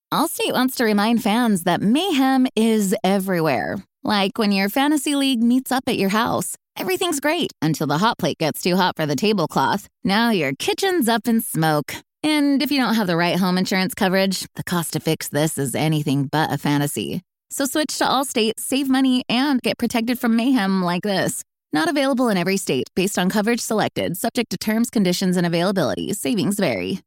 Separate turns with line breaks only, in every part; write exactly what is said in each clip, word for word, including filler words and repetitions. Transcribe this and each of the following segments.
Allstate wants to remind fans that mayhem is everywhere. Like when your fantasy league meets up at your house. Everything's great until the hot plate gets too hot for the tablecloth. Now your kitchen's up in smoke. And if you don't have the right home insurance coverage, the cost to fix this is anything but a fantasy. So switch to Allstate, save money, and get protected from mayhem like this. Not available in every state based on coverage selected, subject to terms, conditions, and availability. Savings vary.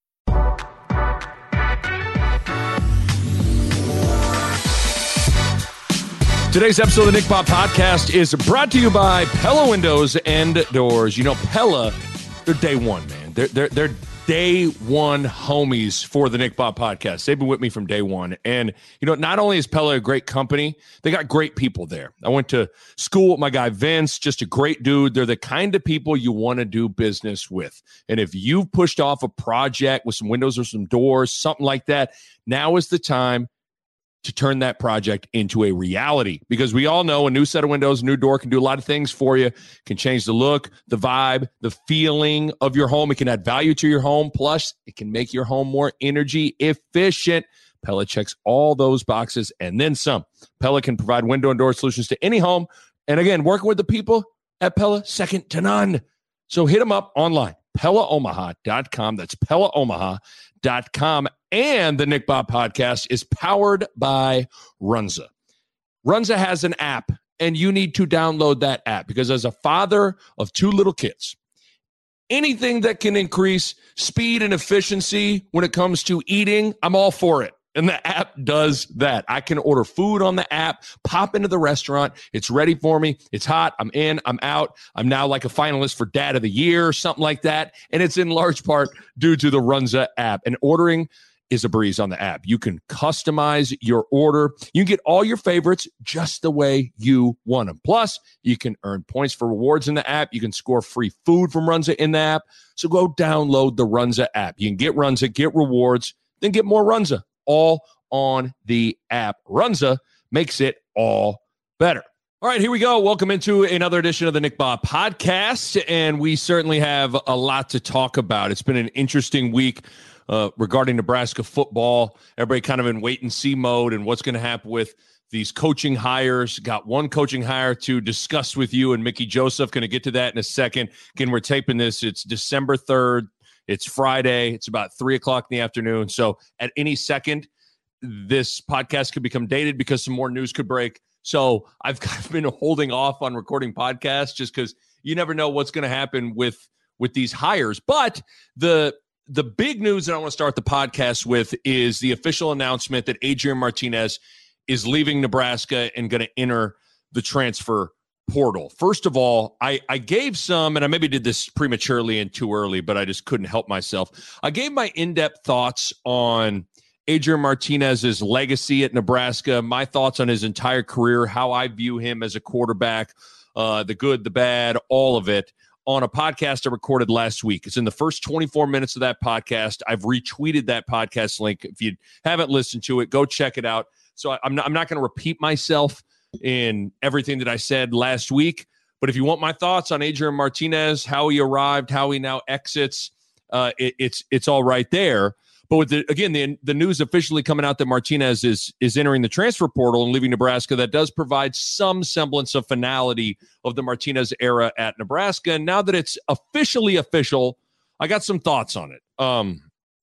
Today's episode of the Nick Bob Podcast is brought to you by Pella Windows and Doors. You know, Pella, they're day one, man. They're they're they're day one homies for the Nick Bob Podcast. They've been with me from day one. And, you know, not only is Pella a great company, they got great people there. I went to school with my guy Vince, just a great dude. They're the kind of people you want to do business with. And if you've pushed off a project with some windows or some doors, something like that, now is the time to turn that project into a reality, because we all know a new set of windows, a new door can do a lot of things for you. Can change the look, the vibe, the feeling of your home. It can add value to your home. Plus, it can make your home more energy efficient. Pella checks all those boxes and then some. Pella can provide window and door solutions to any home. And again, working with the people at Pella, second to none. So hit them up online, Pella Omaha dot com. That's Pella Omaha dot com. And the Nick Bob Podcast is powered by Runza. Runza has an app, and you need to download that app, because as a father of two little kids, anything that can increase speed and efficiency when it comes to eating, I'm all for it. And the app does that. I can order food on the app, pop into the restaurant. It's ready for me. It's hot. I'm in. I'm out. I'm now like a finalist for Dad of the Year, something like that. And it's in large part due to the Runza app. And ordering is a breeze on the app. You can customize your order. You can get all your favorites just the way you want them. Plus, you can earn points for rewards in the app. You can score free food from Runza in the app. So go download the Runza app. You can get Runza, get rewards, then get more Runza. All on the app. Runza makes it all better. All right, here we go. Welcome into another edition of the Nick Bob Podcast, and we certainly have a lot to talk about. It's been an interesting week uh, regarding Nebraska football. Everybody kind of in wait-and-see mode and what's going to happen with these coaching hires. Got one coaching hire to discuss with you and Mickey Joseph. Going to get to that in a second. Again, we're taping this. It's December third. It's Friday. It's about three o'clock in the afternoon. So at any second, this podcast could become dated because some more news could break. So I've kind of been holding off on recording podcasts just because you never know what's going to happen with, with these hires. But the the big news that I want to start the podcast with is the official announcement that Adrian Martinez is leaving Nebraska and going to enter the transfer portal. First of all, I, I gave some, and I maybe did this prematurely and too early, but I just couldn't help myself. I gave my in-depth thoughts on Adrian Martinez's legacy at Nebraska, my thoughts on his entire career, how I view him as a quarterback, uh, the good, the bad, all of it, on a podcast I recorded last week. It's in the first twenty-four minutes of that podcast. I've retweeted that podcast link. If you haven't listened to it, go check it out. So I, I'm not, I'm not going to repeat myself in everything that I said last week. But if you want my thoughts on Adrian Martinez, how he arrived, how he now exits, uh, it, it's it's all right there. But with the, again, the, the news officially coming out that Martinez is is entering the transfer portal and leaving Nebraska, that does provide some semblance of finality of the Martinez era at Nebraska. And now that it's officially official, I got some thoughts on it. Um,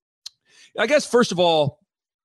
I guess, first of all,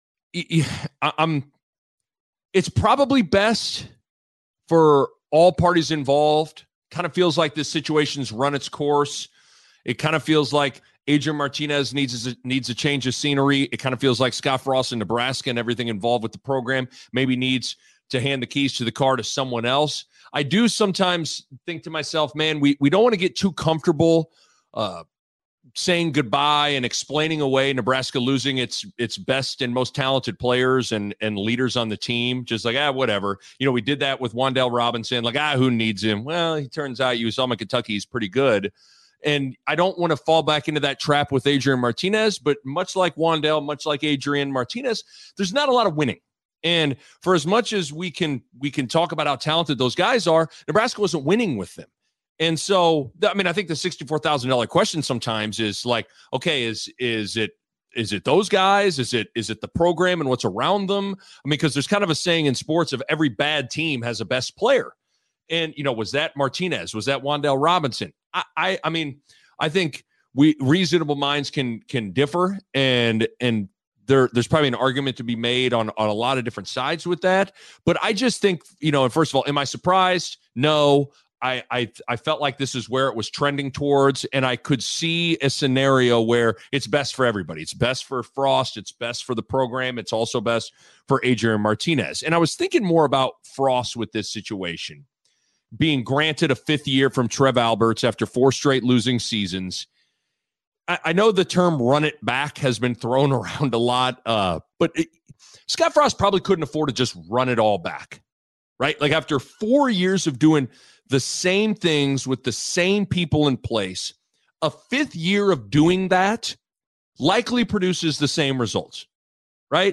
I'm. It's probably best for all parties involved. Kind of feels like this situation's run its course. It kind of feels like Adrian Martinez needs a, needs a change of scenery. It kind of feels like Scott Frost in Nebraska and everything involved with the program maybe needs to hand the keys to the car to someone else. I do sometimes think to myself, man, we, we don't want to get too comfortable uh, saying goodbye and explaining away Nebraska losing its its best and most talented players and, and leaders on the team. Just like, ah, whatever. You know, we did that with Wan'Dale Robinson. Like, ah, who needs him? Well, he turns out you saw him in Kentucky. He's pretty good. And I don't want to fall back into that trap with Adrian Martinez, but much like Wan'Dale, much like Adrian Martinez, there's not a lot of winning. And for as much as we can we can talk about how talented those guys are, Nebraska wasn't winning with them. And so, I mean, I think the sixty-four thousand dollars question sometimes is like, okay, is is it is it those guys? Is it is it the program and what's around them? I mean, because there's kind of a saying in sports of every bad team has a best player. And, you know, was that Martinez? Was that Wan'Dale Robinson? I, I, I mean, I think we reasonable minds can can differ, and and there there's probably an argument to be made on on a lot of different sides with that. But I just think, you know, and first of all, am I surprised? No. I, I I felt like this is where it was trending towards, and I could see a scenario where it's best for everybody. It's best for Frost. It's best for the program. It's also best for Adrian Martinez. And I was thinking more about Frost with this situation, being granted a fifth year from Trev Alberts after four straight losing seasons. I, I know the term run it back has been thrown around a lot, uh, but it, Scott Frost probably couldn't afford to just run it all back, right? Like after four years of doing the same things with the same people in place, a fifth year of doing that likely produces the same results, right?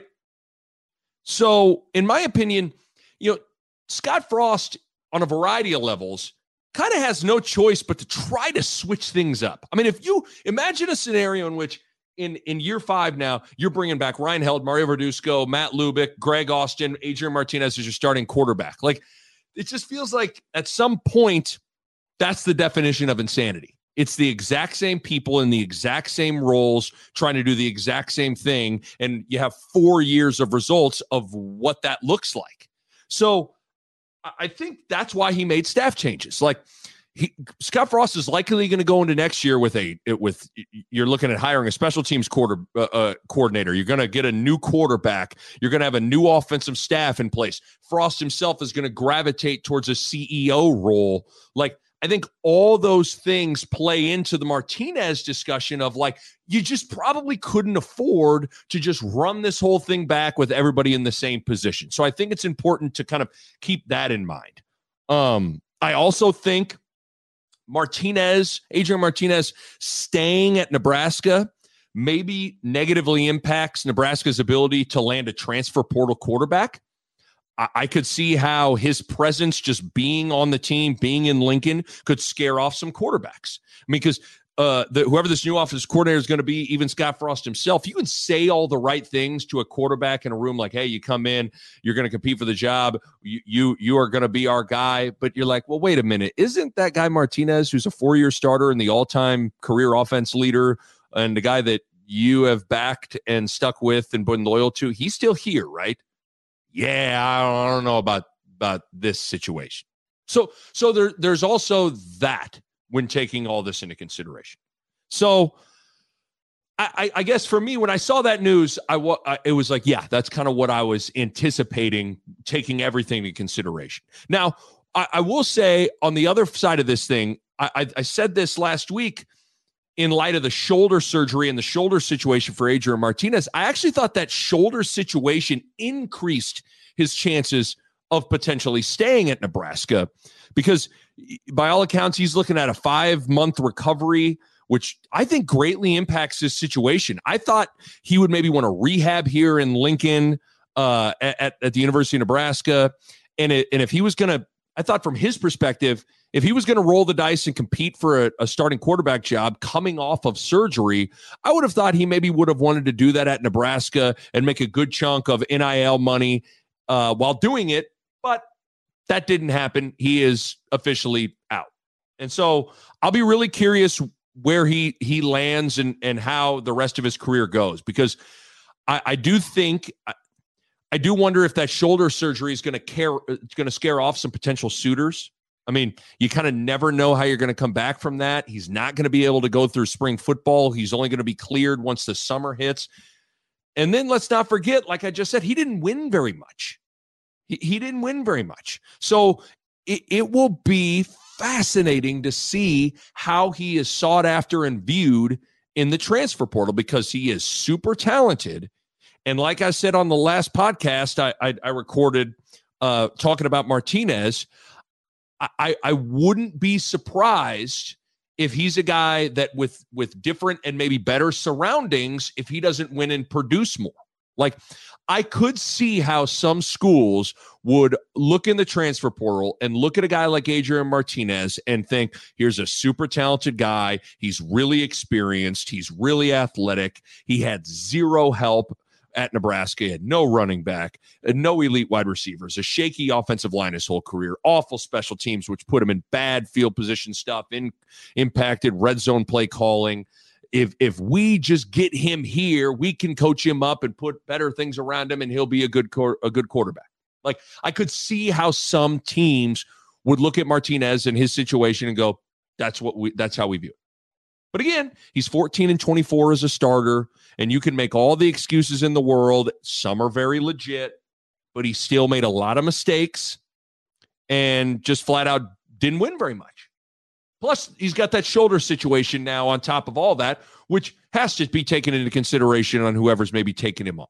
So in my opinion, you know, Scott Frost on a variety of levels kind of has no choice but to try to switch things up. I mean, if you imagine a scenario in which in, in year five now, you're bringing back Ryan Held, Mario Verduzco, Matt Lubick, Greg Austin, Adrian Martinez as your starting quarterback. Like, it just feels like at some point, that's the definition of insanity. It's the exact same people in the exact same roles trying to do the exact same thing, and you have four years of results of what that looks like. So I think that's why he made staff changes. Like he, Scott Frost is likely going to go into next year with a with you're looking at hiring a special teams quarter uh, uh, coordinator. You're going to get a new quarterback. You're going to have a new offensive staff in place. Frost himself is going to gravitate towards a C E O role. Like I think all those things play into the Martinez discussion of like you just probably couldn't afford to just run this whole thing back with everybody in the same position. So I think it's important to kind of keep that in mind. Um, I also think Martinez, Adrian Martinez, staying at Nebraska maybe negatively impacts Nebraska's ability to land a transfer portal quarterback. I, I could see how his presence just being on the team, being in Lincoln, could scare off some quarterbacks. I mean, because uh, the, whoever this new offensive coordinator is going to be, even Scott Frost himself, you can say all the right things to a quarterback in a room like, hey, you come in, you're going to compete for the job, you you, you are going to be our guy. But you're like, well, wait a minute. Isn't that guy Martinez, who's a four-year starter and the all-time career offense leader and the guy that you have backed and stuck with and been loyal to, he's still here, right? Yeah, I don't, I don't know about, about this situation. So so there there's also that when taking all this into consideration. So I, I guess for me, when I saw that news, I, I it was like, yeah, that's kind of what I was anticipating, taking everything into consideration. Now, I, I will say on the other side of this thing, I, I, I said this last week in light of the shoulder surgery and the shoulder situation for Adrian Martinez. I actually thought that shoulder situation increased his chances of potentially staying at Nebraska because by all accounts, he's looking at a five-month recovery, which I think greatly impacts his situation. I thought he would maybe want to rehab here in Lincoln uh, at, at the University of Nebraska. And, it, and if he was going to, I thought from his perspective, if he was going to roll the dice and compete for a, a starting quarterback job coming off of surgery, I would have thought he maybe would have wanted to do that at Nebraska and make a good chunk of N I L money uh, while doing it. But that didn't happen. He is officially out. And so I'll be really curious where he he lands and, and how the rest of his career goes, because I, I do think I, I do wonder if that shoulder surgery is going to care it's going to scare off some potential suitors. I mean, you kind of never know how you're going to come back from that. He's not going to be able to go through spring football. He's only going to be cleared once the summer hits. And then let's not forget, like I just said, he didn't win very much. He, he didn't win very much. So it, it will be fascinating to see how he is sought after and viewed in the transfer portal, because he is super talented. And like I said on the last podcast I, I, I recorded uh, talking about Martinez, I, I wouldn't be surprised if he's a guy that with, with different and maybe better surroundings, if he doesn't win and produce more. Like, I could see how some schools would look in the transfer portal and look at a guy like Adrian Martinez and think, here's a super talented guy. He's really experienced. He's really athletic. He had zero help at Nebraska. He had no running back, no elite wide receivers, a shaky offensive line his whole career, awful special teams, which put him in bad field position stuff, in, impacted red zone play calling. If if we just get him here, we can coach him up and put better things around him, and he'll be a good a good quarterback. Like, I could see how some teams would look at Martinez and his situation and go, "That's what we. That's how we view it." But again, he's fourteen and twenty-four as a starter, and you can make all the excuses in the world. Some are very legit, but he still made a lot of mistakes and just flat out didn't win very much. Plus, he's got that shoulder situation now on top of all that, which has to be taken into consideration on whoever's maybe taking him on.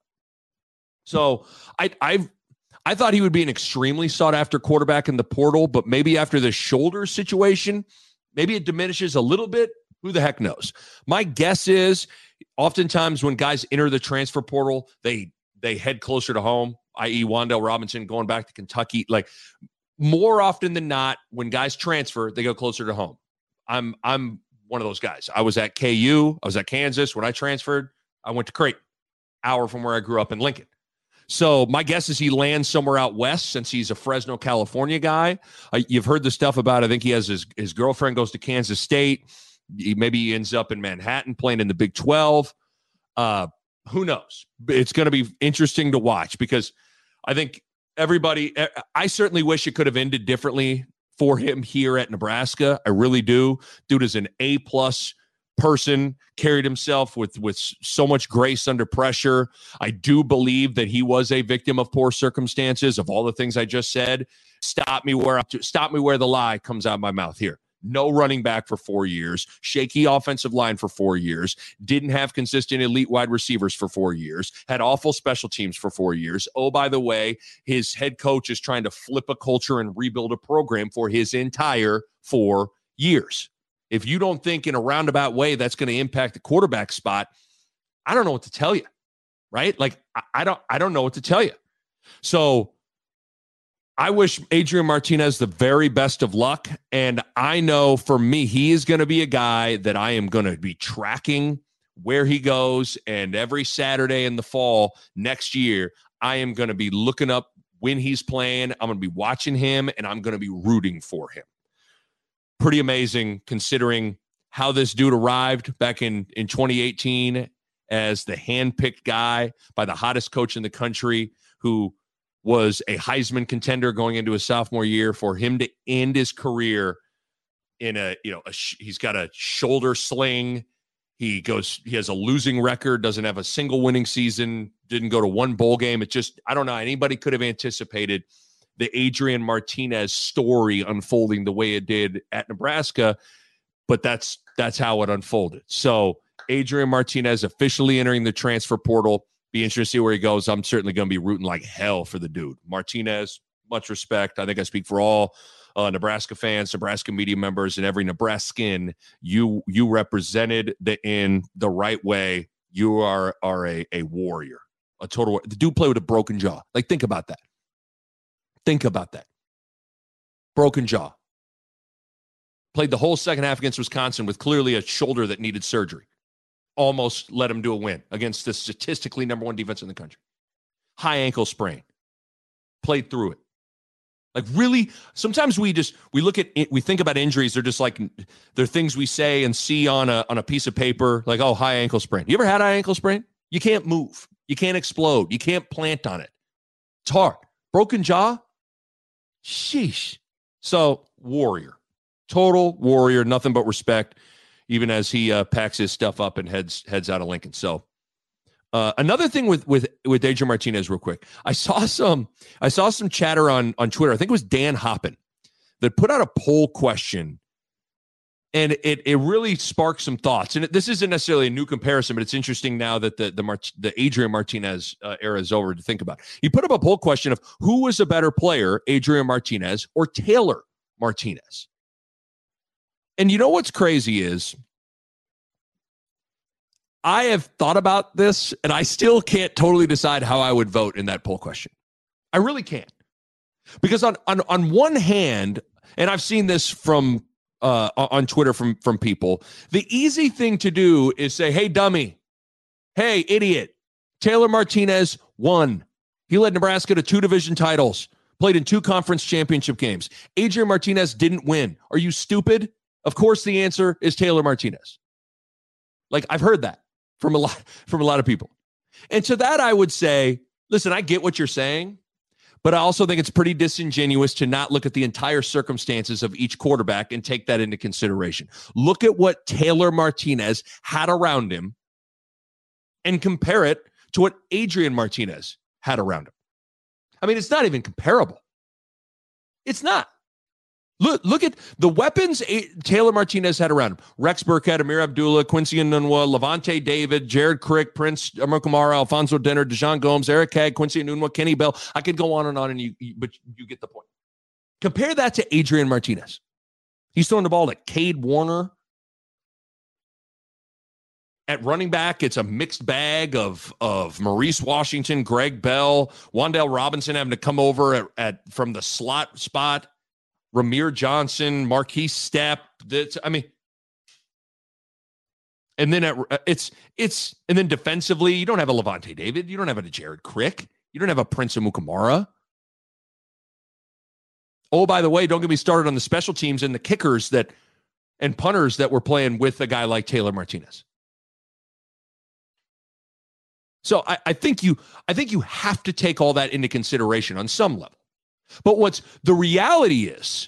So I I I thought he would be an extremely sought-after quarterback in the portal, but maybe after the shoulder situation, maybe it diminishes a little bit. Who the heck knows? My guess is oftentimes when guys enter the transfer portal, they they head closer to home, that is. Wan'Dale Robinson going back to Kentucky. Like, more often than not, when guys transfer, they go closer to home. I'm I'm one of those guys. I was at K U. I was at Kansas. When I transferred, I went to Creighton, hour from where I grew up in Lincoln. So my guess is he lands somewhere out west since he's a Fresno, California guy. Uh, you've heard the stuff about, I think he has his, his girlfriend goes to Kansas State. He, maybe he ends up in Manhattan playing in the Big twelve. Uh, who knows? It's going to be interesting to watch because I think everybody, I certainly wish it could have ended differently for him here at Nebraska. I really do. Dude is an A-plus person, carried himself with, with so much grace under pressure. I do believe that he was a victim of poor circumstances, of all the things I just said. Stop me where, stop me where the lie comes out of my mouth here. No running back for four years, shaky offensive line for four years, didn't have consistent elite wide receivers for four years, had awful special teams for four years. Oh, by the way, his head coach is trying to flip a culture and rebuild a program for his entire four years. If you don't think in a roundabout way that's going to impact the quarterback spot, I don't know what to tell you, right? Like, I, I don't, I don't know what to tell you. So I wish Adrian Martinez the very best of luck, and I know for me, he is going to be a guy that I am going to be tracking where he goes, and every Saturday in the fall next year, I am going to be looking up when he's playing. I'm going to be watching him, and I'm going to be rooting for him. Pretty amazing considering how this dude arrived back in, in twenty eighteen as the handpicked guy by the hottest coach in the country who was a Heisman contender going into his sophomore year. For him to end his career in a, you know, a sh- he's got a shoulder sling. He goes, he has a losing record, doesn't have a single winning season, didn't go to one bowl game. It just, I don't know, anybody could have anticipated the Adrian Martinez story unfolding the way it did at Nebraska, but that's, that's how it unfolded. So Adrian Martinez officially entering the transfer portal. Be interested to see where he goes. I'm certainly going to be rooting like hell for the dude. Martinez, much respect. I think I speak for all uh, Nebraska fans, Nebraska media members, and every Nebraskan. You you represented the in the right way. You are are a, a warrior, a total. The dude played with a broken jaw. Like, think about that. Think about that. Broken jaw. Played the whole second half against Wisconsin with clearly a shoulder that needed surgery. Almost let him do a win against the statistically number one defense in the country. High ankle sprain. Played through it. Like, really, sometimes we just, we look at it, we think about injuries. They're just like, they're things we say and see on a, on a piece of paper, like, oh, high ankle sprain. You ever had high ankle sprain? You can't move. You can't explode. You can't plant on it. It's hard. Broken jaw? Sheesh. So, warrior. Total warrior. Nothing but respect. Even as he uh, packs his stuff up and heads heads out of Lincoln. So uh, another thing with with with Adrian Martinez, real quick, I saw some I saw some chatter on on Twitter. I think it was Dan Hoppin that put out a poll question, and it it really sparked some thoughts. And it, this isn't necessarily a new comparison, but it's interesting now that the the Mart- the Adrian Martinez uh, era is over to think about. He put up a poll question of who was a better player, Adrian Martinez or Taylor Martinez. And you know what's crazy is I have thought about this, and I still can't totally decide how I would vote in that poll question. I really can't. Because on on, on one hand, and I've seen this from uh, on Twitter from, from people, the easy thing to do is say, hey, dummy, hey, idiot, Taylor Martinez won. He led Nebraska to two division titles, played in two conference championship games. Adrian Martinez didn't win. Are you stupid? Of course the answer is Taylor Martinez. Like, I've heard that from a lot from a lot of people. And to that I would say, listen, I get what you're saying, but I also think it's pretty disingenuous to not look at the entire circumstances of each quarterback and take that into consideration. Look at what Taylor Martinez had around him and compare it to what Adrian Martinez had around him. I mean, it's not even comparable. It's not. Look, look at the weapons A- Taylor Martinez had around him. Rex Burkhead, Amir Abdullah, Quincy Enunwa, Levante David, Jared Crick, Prince Amukamara, Alfonso Denner, Dijon Gomes, Eric Hagg, Quincy Enunwa, Kenny Bell. I could go on and on, and you, you, but you get the point. Compare that to Adrian Martinez. He's throwing the ball to Cade Warner. At running back, it's a mixed bag of, of Maurice Washington, Greg Bell, Wan'Dale Robinson having to come over at, at from the slot spot. Ramir Johnson, Marquise Stepp. That's, I mean, and then at, it's it's and then defensively, you don't have a Levante David, you don't have a Jared Crick, you don't have a Prince Amukamara. Oh, by the way, don't get me started on the special teams and the kickers that and punters that were playing with a guy like Taylor Martinez. So I, I think you I think you have to take all that into consideration on some level. But what's the reality is,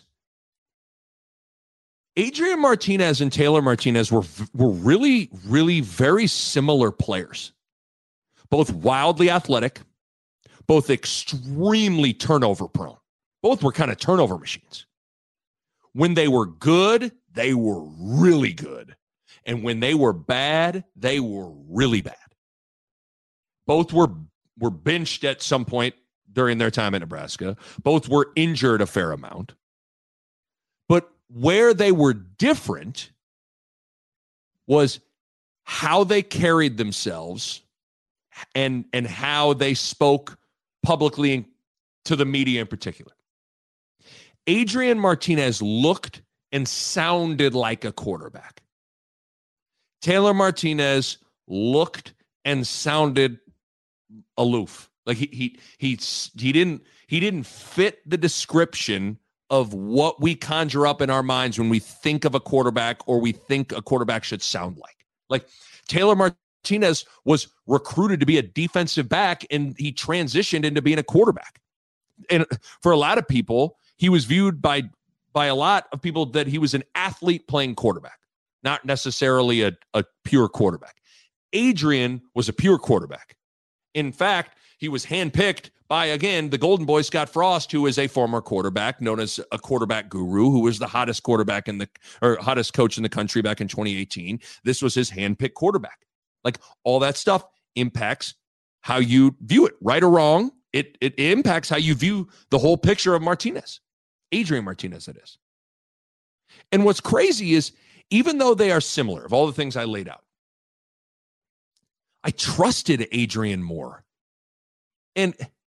Adrian Martinez and Taylor Martinez were were really, really very similar players. Both wildly athletic, both extremely turnover prone. Both were kind of turnover machines. When they were good, they were really good. And when they were bad, they were really bad. Both were, were benched at some point during their time at Nebraska. Both were injured a fair amount. But where they were different was how they carried themselves and, and how they spoke publicly to the media in particular. Adrian Martinez looked and sounded like a quarterback. Taylor Martinez looked and sounded aloof. Like he he he he didn't he didn't fit the description of what we conjure up in our minds when we think of a quarterback or we think a quarterback should sound like. Like Taylor Martinez was recruited to be a defensive back and he transitioned into being a quarterback. And for a lot of people, he was viewed by by a lot of people that he was an athlete playing quarterback, not necessarily a, a pure quarterback. Adrian was a pure quarterback. In fact, he was handpicked by, again, the Golden Boy, Scott Frost, who is a former quarterback, known as a quarterback guru, who was the hottest quarterback in the, or hottest coach in the country back in twenty eighteen. This was his handpicked quarterback. Like, all that stuff impacts how you view it, right or wrong. It, it impacts how you view the whole picture of Martinez, Adrian Martinez, it is. And what's crazy is, even though they are similar, of all the things I laid out, I trusted Adrian more. And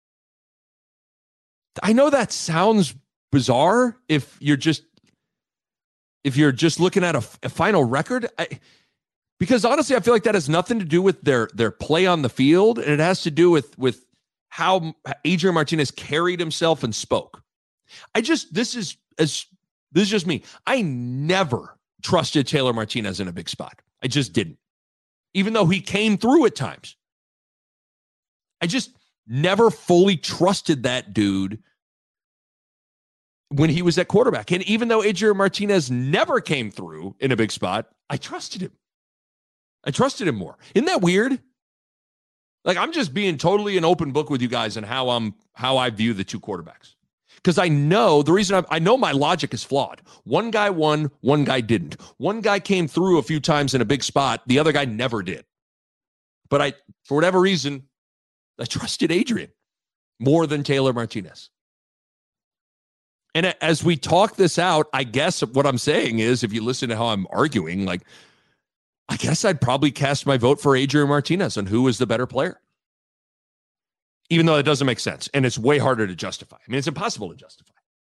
I know that sounds bizarre if you're just if you're just looking at a, a final record, I, because honestly, I feel like that has nothing to do with their their play on the field, and it has to do with with how Adrian Martinez carried himself and spoke. I just this is as this is just me. I never trusted Taylor Martinez in a big spot. I just didn't. Even though he came through at times. I just never fully trusted that dude when he was at quarterback. And even though Adrian Martinez never came through in a big spot, I trusted him. I trusted him more. Isn't that weird? Like, I'm just being totally an open book with you guys and how I'm how I view the two quarterbacks. Because I know the reason I'm, I know my logic is flawed. One guy won, one guy didn't. One guy came through a few times in a big spot. The other guy never did. But I, for whatever reason, I trusted Adrian more than Taylor Martinez. And as we talk this out, I guess what I'm saying is, if you listen to how I'm arguing, like, I guess I'd probably cast my vote for Adrian Martinez on who is the better player. Even though it doesn't make sense. And it's way harder to justify. I mean, it's impossible to justify.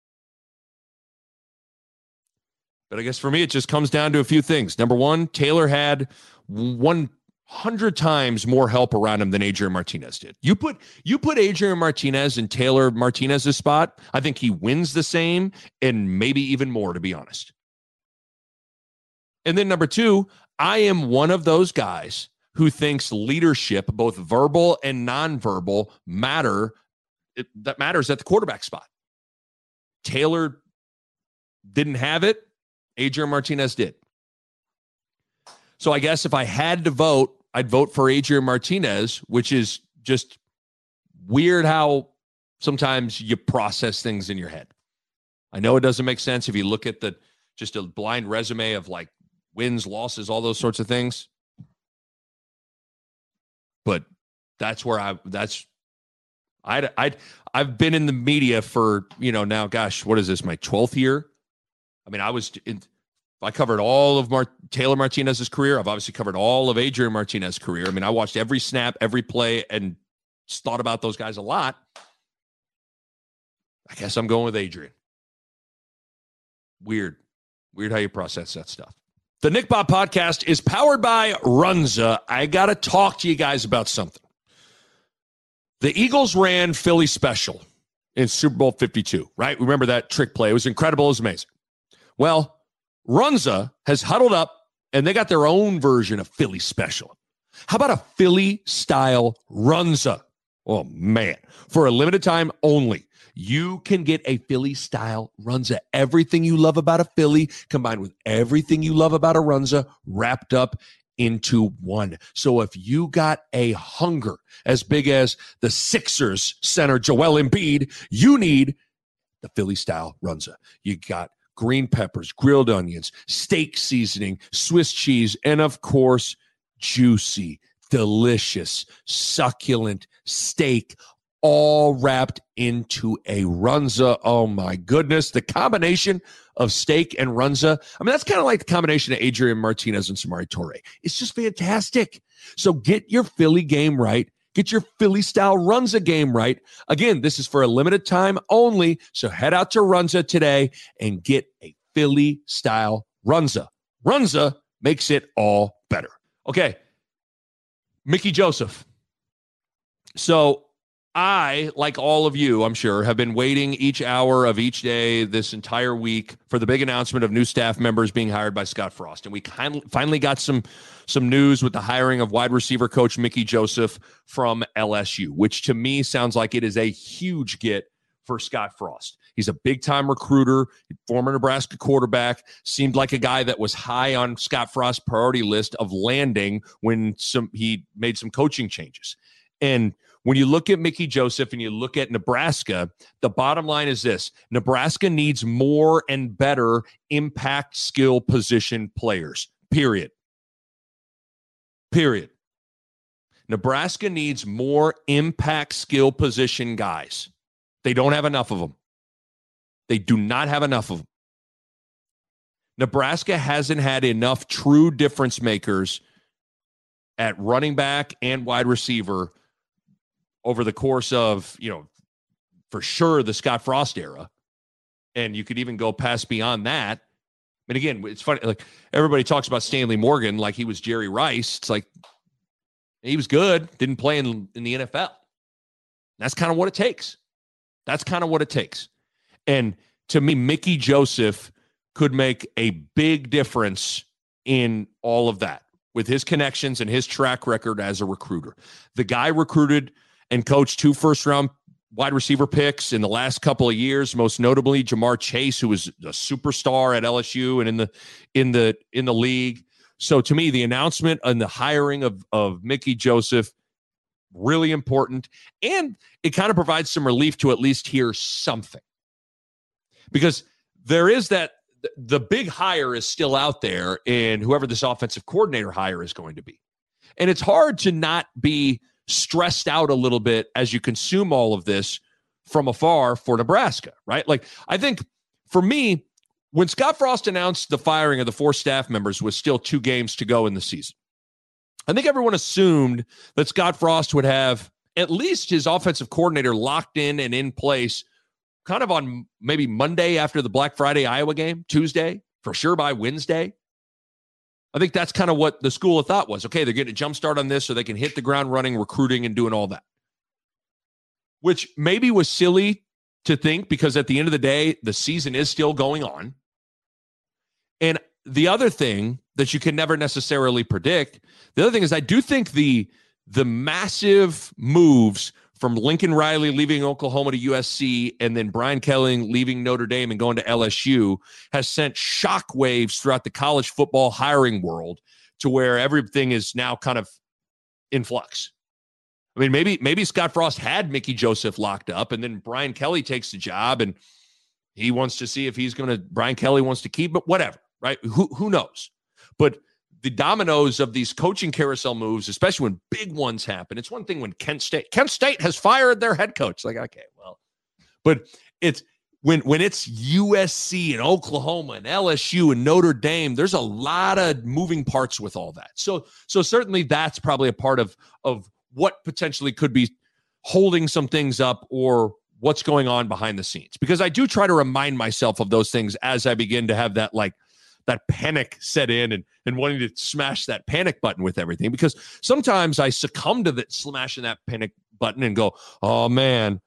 But I guess for me, it just comes down to a few things. Number one, Taylor had one hundred times more help around him than Adrian Martinez did. You put you put Adrian Martinez in Taylor Martinez's spot, I think he wins the same and maybe even more, to be honest. And then number two, I am one of those guys who thinks leadership, both verbal and nonverbal, matter. It, that matters at the quarterback spot. Taylor didn't have it. Adrian Martinez did. So I guess if I had to vote, I'd vote for Adrian Martinez, which is just weird how sometimes you process things in your head. I know it doesn't make sense if you look at the just a blind resume of like wins, losses, all those sorts of things. But that's where I, that's, I'd, I'd, I've been in the media for, you know, now, gosh, what is this, my twelfth year? I mean, I was in, I covered all of Mar- Taylor Martinez's career. I've obviously covered all of Adrian Martinez's career. I mean, I watched every snap, every play, and thought about those guys a lot. I guess I'm going with Adrian. Weird. Weird how you process that stuff. The Nick Bob Podcast is powered by Runza. I got to talk to you guys about something. The Eagles ran Philly special in Super Bowl fifty-two, right? Remember that trick play? It was incredible. It was amazing. Well, Runza has huddled up, and they got their own version of Philly special. How about a Philly-style Runza? Oh, man. For a limited time only, you can get a Philly-style Runza. Everything you love about a Philly combined with everything you love about a Runza wrapped up into one. So if you got a hunger as big as the Sixers center Joel Embiid, you need the Philly-style Runza. You got green peppers, grilled onions, steak seasoning, Swiss cheese, and of course, juicy, delicious, succulent steak, all wrapped into a Runza. Oh my goodness. The combination of steak and Runza, I mean, that's kind of like the combination of Adrian Martinez and Samori Toure. It's just fantastic. So get your Philly game right. Get your Philly-style Runza game right. Again, this is for a limited time only, so head out to Runza today and get a Philly-style Runza. Runza makes it all better. Okay, Mickey Joseph. So I, like all of you, I'm sure, have been waiting each hour of each day this entire week for the big announcement of new staff members being hired by Scott Frost. And we kind of finally got some, some news with the hiring of wide receiver coach Mickey Joseph from L S U, which to me sounds like it is a huge get for Scott Frost. He's a big-time recruiter, former Nebraska quarterback, seemed like a guy that was high on Scott Frost's priority list of landing when some he made some coaching changes. And when you look at Mickey Joseph and you look at Nebraska, the bottom line is this. Nebraska needs more and better impact skill position players, period. Period. Nebraska needs more impact skill position guys. They don't have enough of them. They do not have enough of them. Nebraska hasn't had enough true difference makers at running back and wide receiver over the course of, you know, for sure the Scott Frost era. And you could even go past beyond that. And again, it's funny, like everybody talks about Stanley Morgan like he was Jerry Rice. It's like he was good, didn't play in, in the N F L. That's kind of what it takes. That's kind of what it takes. And to me, Mickey Joseph could make a big difference in all of that with his connections and his track record as a recruiter. The guy recruited and coached two first-round wide receiver picks in the last couple of years, most notably Jamar Chase, who was a superstar at L S U and in the in the in the league. So to me, the announcement and the hiring of of Mickey Joseph, really important, and it kind of provides some relief to at least hear something, because there is that the big hire is still out there, and whoever this offensive coordinator hire is going to be, and it's hard to not be stressed out a little bit as you consume all of this from afar for Nebraska, right? Like, I think for me, when Scott Frost announced the firing of the four staff members with still two games to go in the season, I think everyone assumed that Scott Frost would have at least his offensive coordinator locked in and in place kind of on maybe Monday after the Black Friday Iowa game, Tuesday, for sure by Wednesday. I think that's kind of what the school of thought was. Okay, they're getting a jump start on this so they can hit the ground running, recruiting, and doing all that. Which maybe was silly to think because at the end of the day, the season is still going on. And the other thing that you can never necessarily predict, the other thing is I do think the, the massive moves from Lincoln Riley leaving Oklahoma to U S C and then Brian Kelly leaving Notre Dame and going to L S U has sent shockwaves throughout the college football hiring world to where everything is now kind of in flux. I mean, maybe maybe Scott Frost had Mickey Joseph locked up and then Brian Kelly takes the job and he wants to see if he's going to, Brian Kelly wants to keep it, whatever, right? Who, who knows? But the dominoes of these coaching carousel moves, especially when big ones happen. It's one thing when Kent State, Kent State has fired their head coach. Like, okay, well, but it's when, when it's U S C and Oklahoma and L S U and Notre Dame, there's a lot of moving parts with all that. So, so certainly that's probably a part of, of what potentially could be holding some things up or what's going on behind the scenes. Because I do try to remind myself of those things as I begin to have that, like, that panic set in and, and wanting to smash that panic button with everything. Because sometimes I succumb to that smashing that panic button and go, oh man,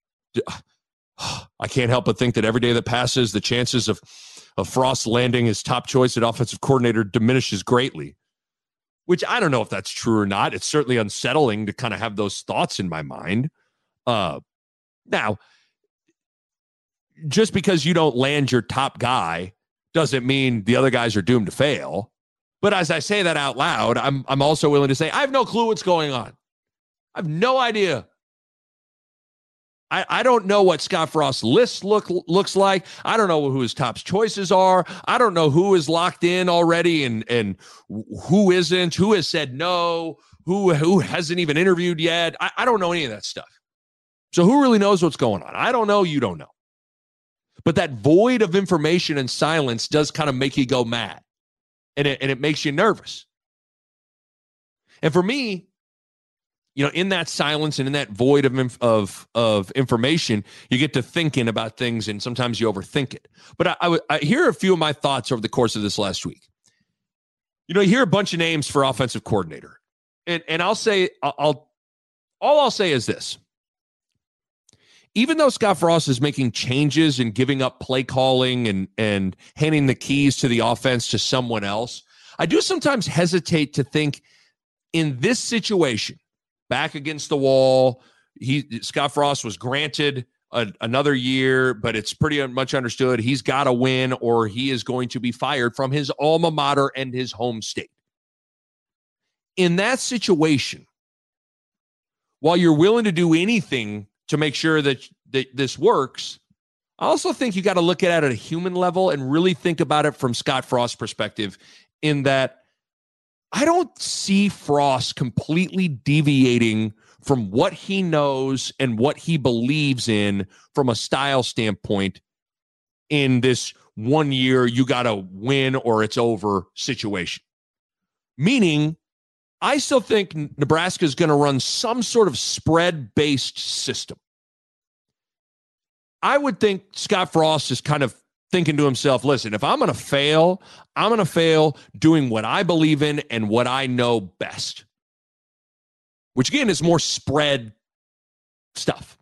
I can't help but think that every day that passes, the chances of, of Frost landing his top choice at offensive coordinator diminishes greatly, which I don't know if that's true or not. It's certainly unsettling to kind of have those thoughts in my mind. Uh, now, just because you don't land your top guy doesn't mean the other guys are doomed to fail. But as I say that out loud, I'm I'm also willing to say I have no clue what's going on. I have no idea. I, I don't know what Scott Frost's list look looks like. I don't know who his top choices are. I don't know who is locked in already and and who isn't, who has said no, who who hasn't even interviewed yet. I, I don't know any of that stuff. So who really knows what's going on? I don't know. You don't know. But that void of information and silence does kind of make you go mad. And it, and it makes you nervous. And for me, you know, in that silence and in that void of, of, of information, you get to thinking about things and sometimes you overthink it. But I, I, I hear a few of my thoughts over the course of this last week. You know, you hear a bunch of names for offensive coordinator. And, and I'll say, I'll, all I'll say is this. Even though Scott Frost is making changes and giving up play calling and, and handing the keys to the offense to someone else, I do sometimes hesitate to think in this situation, back against the wall, he Scott Frost was granted a, another year, but it's pretty much understood he's got to win or he is going to be fired from his alma mater and his home state. In that situation, while you're willing to do anything to make sure that, that this works, I also think you got to look at it at a human level and really think about it from Scott Frost's perspective in that I don't see Frost completely deviating from what he knows and what he believes in from a style standpoint in this one year, you got to win or it's over situation. Meaning, I still think Nebraska is going to run some sort of spread-based system. I would think Scott Frost is kind of thinking to himself, listen, if I'm going to fail, I'm going to fail doing what I believe in and what I know best. Which, again, is more spread stuff.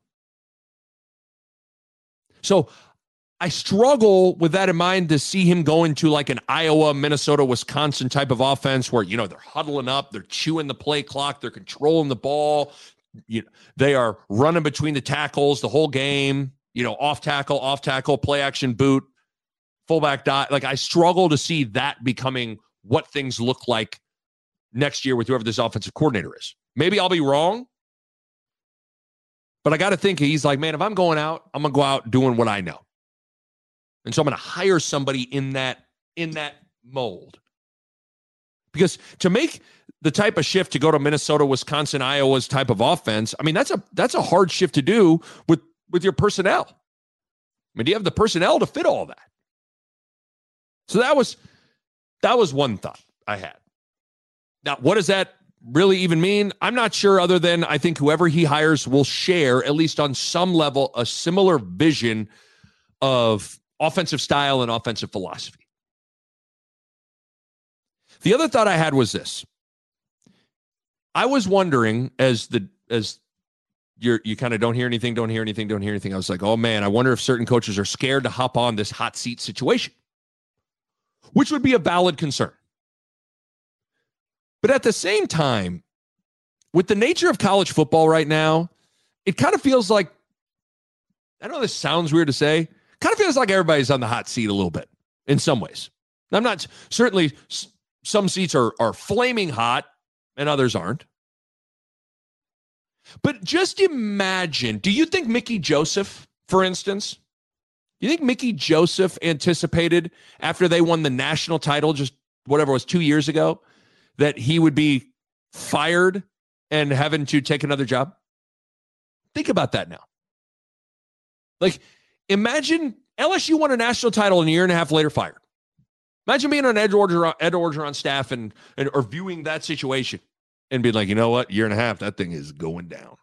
So I struggle with that in mind to see him go into like an Iowa, Minnesota, Wisconsin type of offense where, you know, they're huddling up, they're chewing the play clock, they're controlling the ball. You know, they are running between the tackles the whole game, you know, off tackle, off tackle, play action boot, fullback dot. Like I struggle to see that becoming what things look like next year with whoever this offensive coordinator is. Maybe I'll be wrong, but I got to think he's like, man, if I'm going out, I'm going to go out doing what I know. And so I'm going to hire somebody in that, in that mold. Because to make the type of shift to go to Minnesota, Wisconsin, Iowa's type of offense, I mean, that's a that's a hard shift to do with, with your personnel. I mean, do you have the personnel to fit all that? So that was that was one thought I had. Now, what does that really even mean? I'm not sure, other than I think whoever he hires will share, at least on some level, a similar vision of offensive style and offensive philosophy. The other thought I had was this. I was wondering, as the as you're you kind of don't hear anything, don't hear anything, don't hear anything. I was like, oh man, I wonder if certain coaches are scared to hop on this hot seat situation, which would be a valid concern. But at the same time, with the nature of college football right now, it kind of feels like, I know this sounds weird to say, kind of feels like everybody's on the hot seat a little bit in some ways. I'm not, certainly some seats are, are flaming hot and others aren't. But just imagine, do you think Mickey Joseph, for instance, do you think Mickey Joseph anticipated after they won the national title just whatever it was two years ago, that he would be fired and having to take another job? Think about that now. Like, imagine L S U won a national title and a year and a half later fired. Imagine being on Ed Orgeron, Ed Orgeron staff and, and or viewing that situation and being like, you know what, year and a half, that thing is going down.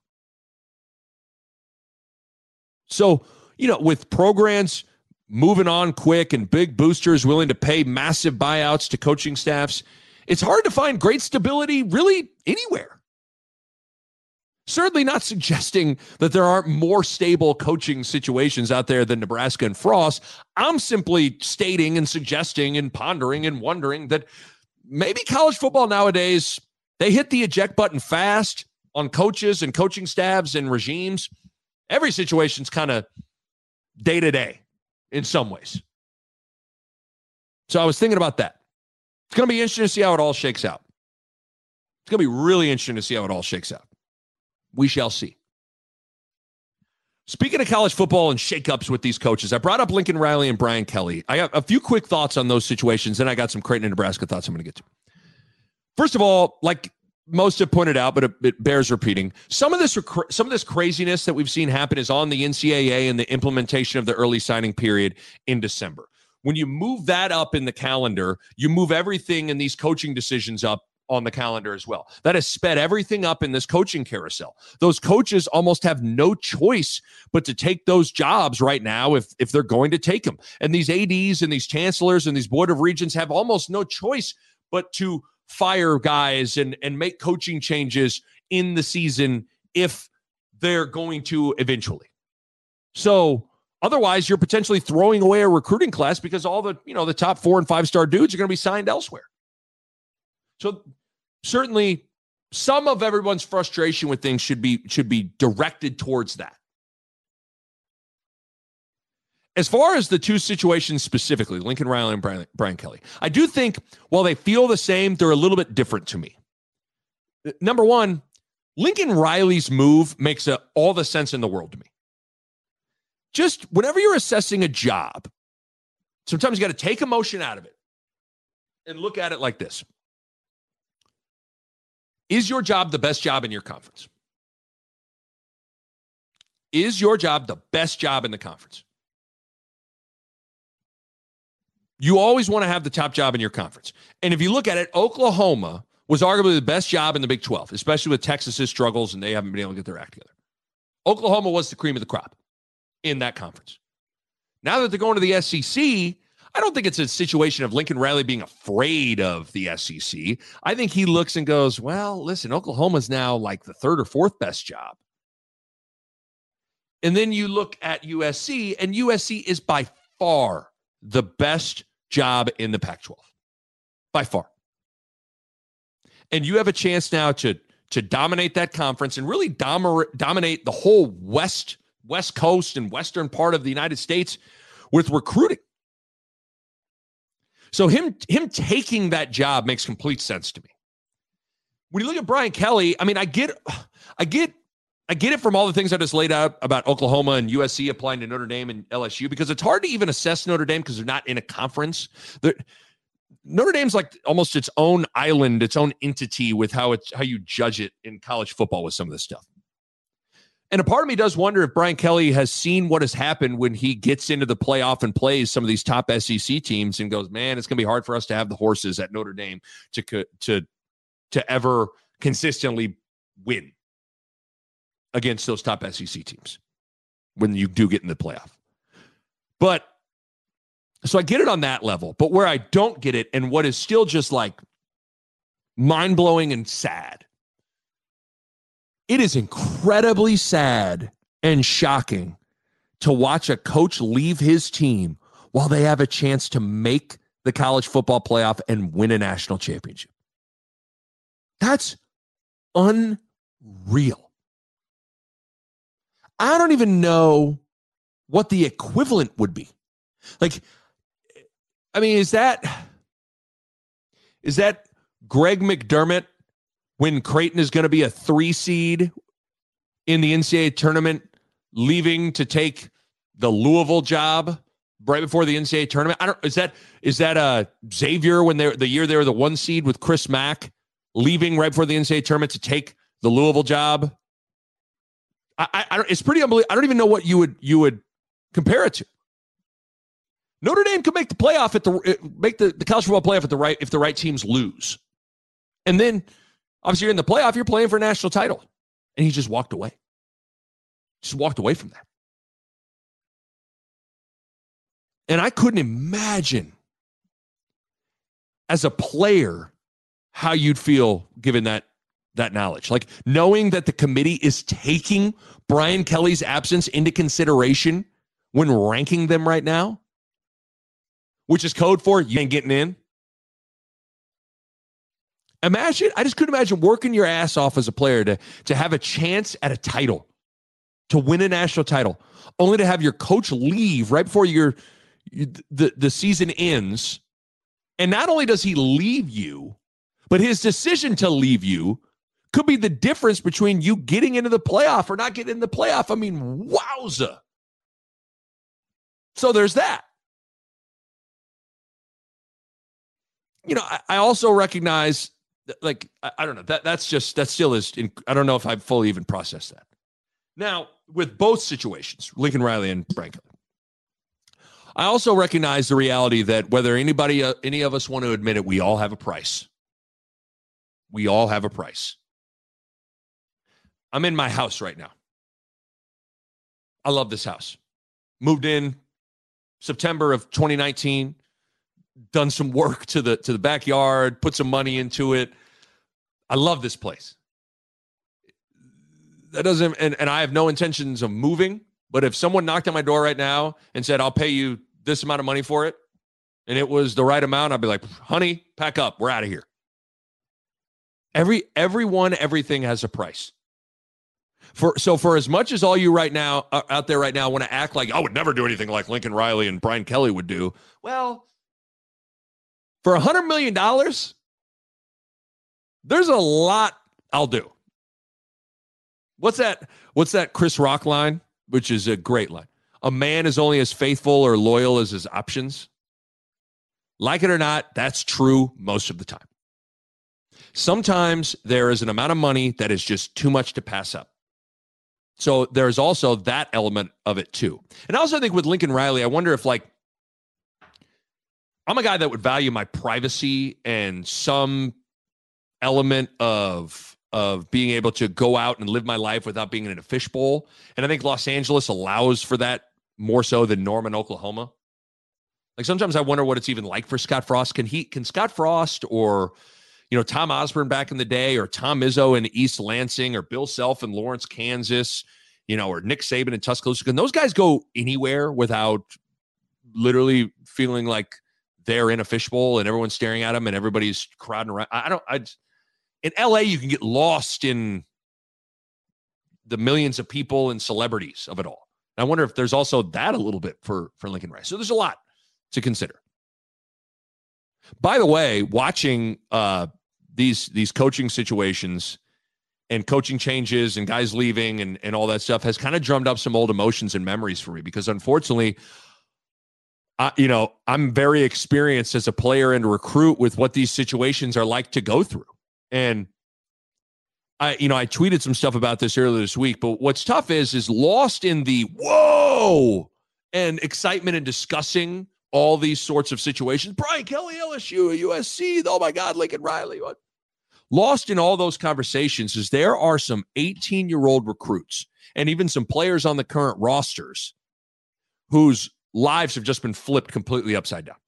So, you know, with programs moving on quick and big boosters willing to pay massive buyouts to coaching staffs, it's hard to find great stability really anywhere. Certainly not suggesting that there aren't more stable coaching situations out there than Nebraska and Frost. I'm simply stating and suggesting and pondering and wondering that maybe college football nowadays, they hit the eject button fast on coaches and coaching staffs and regimes. Every situation's kind of day to day in some ways. So I was thinking about that. It's going to be interesting to see how it all shakes out. It's going to be really interesting to see how it all shakes out. We shall see. Speaking of college football and shakeups with these coaches, I brought up Lincoln Riley and Brian Kelly. I got a few quick thoughts on those situations, then I got some Creighton and Nebraska thoughts I'm going to get to. First of all, like most have pointed out, but it, it bears repeating, some of this some of this craziness that we've seen happen is on the N C double A and the implementation of the early signing period in December. When you move that up in the calendar, you move everything in these coaching decisions up on the calendar as well. That has sped everything up in this coaching carousel. Those coaches almost have no choice but to take those jobs right now if, if they're going to take them. And these A Ds and these chancellors and these board of regents have almost no choice but to fire guys and, and make coaching changes in the season if they're going to eventually. So otherwise, you're potentially throwing away a recruiting class because all the, you know, the top four and five star dudes are going to be signed elsewhere. So certainly some of everyone's frustration with things should be should be directed towards that. As far as the two situations specifically, Lincoln Riley and Brian, Brian Kelly, I do think while they feel the same, they're a little bit different to me. Number one, Lincoln Riley's move makes a, all the sense in the world to me. Just whenever you're assessing a job, sometimes you got to take emotion out of it and look at it like this. Is your job the best job in your conference? Is your job the best job in the conference? You always want to have the top job in your conference. And if you look at it, Oklahoma was arguably the best job in the Big twelve, especially with Texas's struggles and they haven't been able to get their act together. Oklahoma was the cream of the crop in that conference. Now that they're going to the S E C, I don't think it's a situation of Lincoln Riley being afraid of the S E C. I think he looks and goes, well, listen, Oklahoma's now like the third or fourth best job. And then you look at U S C, and U S C is by far the best job in the Pac twelve. By far. And you have a chance now to, to dominate that conference and really dom- dominate the whole West, West Coast and western part of the United States with recruiting. So him, him taking that job makes complete sense to me. When you look at Brian Kelly, I mean, I get, I get, I get it from all the things I just laid out about Oklahoma and U S C applying to Notre Dame and L S U, because it's hard to even assess Notre Dame because they're not in a conference. They're, Notre Dame's like almost its own island, its own entity with how it's how you judge it in college football with some of this stuff. And a part of me does wonder if Brian Kelly has seen what has happened when he gets into the playoff and plays some of these top S E C teams and goes, man, it's going to be hard for us to have the horses at Notre Dame to to to ever consistently win against those top S E C teams when you do get in the playoff. But so I get it on that level, but where I don't get it and what is still just like mind-blowing and sad, it is incredibly sad and shocking to watch a coach leave his team while they have a chance to make the college football playoff and win a national championship. That's unreal. I don't even know what the equivalent would be. Like, I mean, is that is that Greg McDermott when Creighton is going to be a three seed in the N C double A tournament, leaving to take the Louisville job right before the N C double A tournament? I don't. Is that is that uh, Xavier when they the year they were the one seed with Chris Mack, leaving right before the N C double A tournament to take the Louisville job? I, I, I don't. It's pretty unbelievable. I don't even know what you would you would compare it to. Notre Dame could make the playoff at the make the, the college football playoff at the right if the right teams lose, and then obviously you're in the playoff. You're playing for a national title, and he just walked away. Just walked away from that, and I couldn't imagine as a player how you'd feel given that that knowledge, like knowing that the committee is taking Brian Kelly's absence into consideration when ranking them right now, which is code for you ain't getting in. Imagine, I just couldn't imagine working your ass off as a player to, to have a chance at a title, to win a national title, only to have your coach leave right before your the, the season ends. And not only does he leave you, but his decision to leave you could be the difference between you getting into the playoff or not getting in the playoff. I mean, wowza. So there's that. You know, I, I also recognize that, like, I, I don't know, that that's just, that still is, in, I don't know if I've fully even processed that. Now, with both situations, Lincoln Riley and Brian Kelly, I also recognize the reality that whether anybody, uh, any of us want to admit it, we all have a price. We all have a price. I'm in my house right now. I love this house. Moved in September of twenty nineteen. Done some work to the to the backyard, put some money into it. I love this place. That doesn't, and, and I have no intentions of moving, but if someone knocked on my door right now and said, I'll pay you this amount of money for it, and it was the right amount, I'd be like, honey, pack up. We're out of here. Every everyone, everything has a price. For so for as much as all you right now uh, out there right now want to act like I would never do anything like Lincoln Riley and Brian Kelly would do, well, for a hundred million dollars, there's a lot I'll do. What's that? What's that Chris Rock line? Which is a great line. A man is only as faithful or loyal as his options. Like it or not, that's true most of the time. Sometimes there is an amount of money that is just too much to pass up. So there's also that element of it too. And I also think with Lincoln Riley, I wonder if, like, I'm a guy that would value my privacy and some element of, of being able to go out and live my life without being in a fishbowl. And I think Los Angeles allows for that more so than Norman, Oklahoma. Like sometimes I wonder what it's even like for Scott Frost. Can he, can Scott Frost or, you know, Tom Osborne back in the day, or Tom Izzo in East Lansing, or Bill Self in Lawrence, Kansas, you know, or Nick Saban in Tuscaloosa, can those guys go anywhere without literally feeling like they're in a fishbowl and everyone's staring at them and everybody's crowding around? I don't, I, in L A, you can get lost in the millions of people and celebrities of it all. I wonder if there's also that a little bit for, for Lincoln Riley. So there's a lot to consider. By the way, watching uh, these these coaching situations and coaching changes and guys leaving and, and all that stuff has kind of drummed up some old emotions and memories for me, because unfortunately, I, you know, I'm very experienced as a player and a recruit with what these situations are like to go through. And I, you know, I tweeted some stuff about this earlier this week, but what's tough is, is lost in the whoa and excitement and discussing all these sorts of situations. Brian Kelly, L S U, U S C, oh my God, Lincoln Riley. What? Lost in all those conversations is there are some eighteen-year-old recruits and even some players on the current rosters whose lives have just been flipped completely upside down.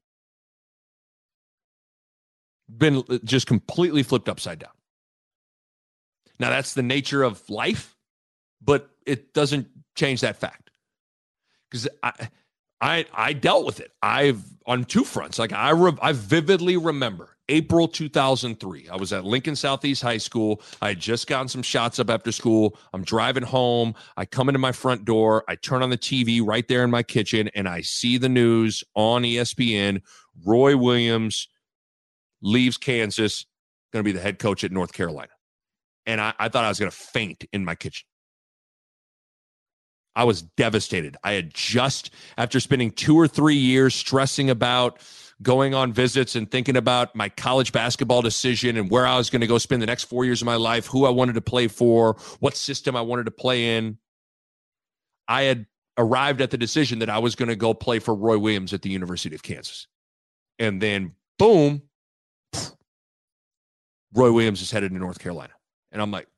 Been just completely flipped upside down. Now, that's the nature of life, but it doesn't change that fact. Because I, I I dealt with it. I've on two fronts. Like I re, I vividly remember April two thousand three. I was at Lincoln Southeast High School. I had just gotten some shots up after school. I'm driving home. I come into my front door. I turn on the T V right there in my kitchen, and I see the news on E S P N. Roy Williams leaves Kansas, going to be the head coach at North Carolina. And I, I thought I was going to faint in my kitchen. I was devastated. I had just, after spending two or three years stressing about going on visits and thinking about my college basketball decision and where I was going to go spend the next four years of my life, who I wanted to play for, what system I wanted to play in, I had arrived at the decision that I was going to go play for Roy Williams at the University of Kansas. And then, boom, Roy Williams is headed to North Carolina. And I'm like,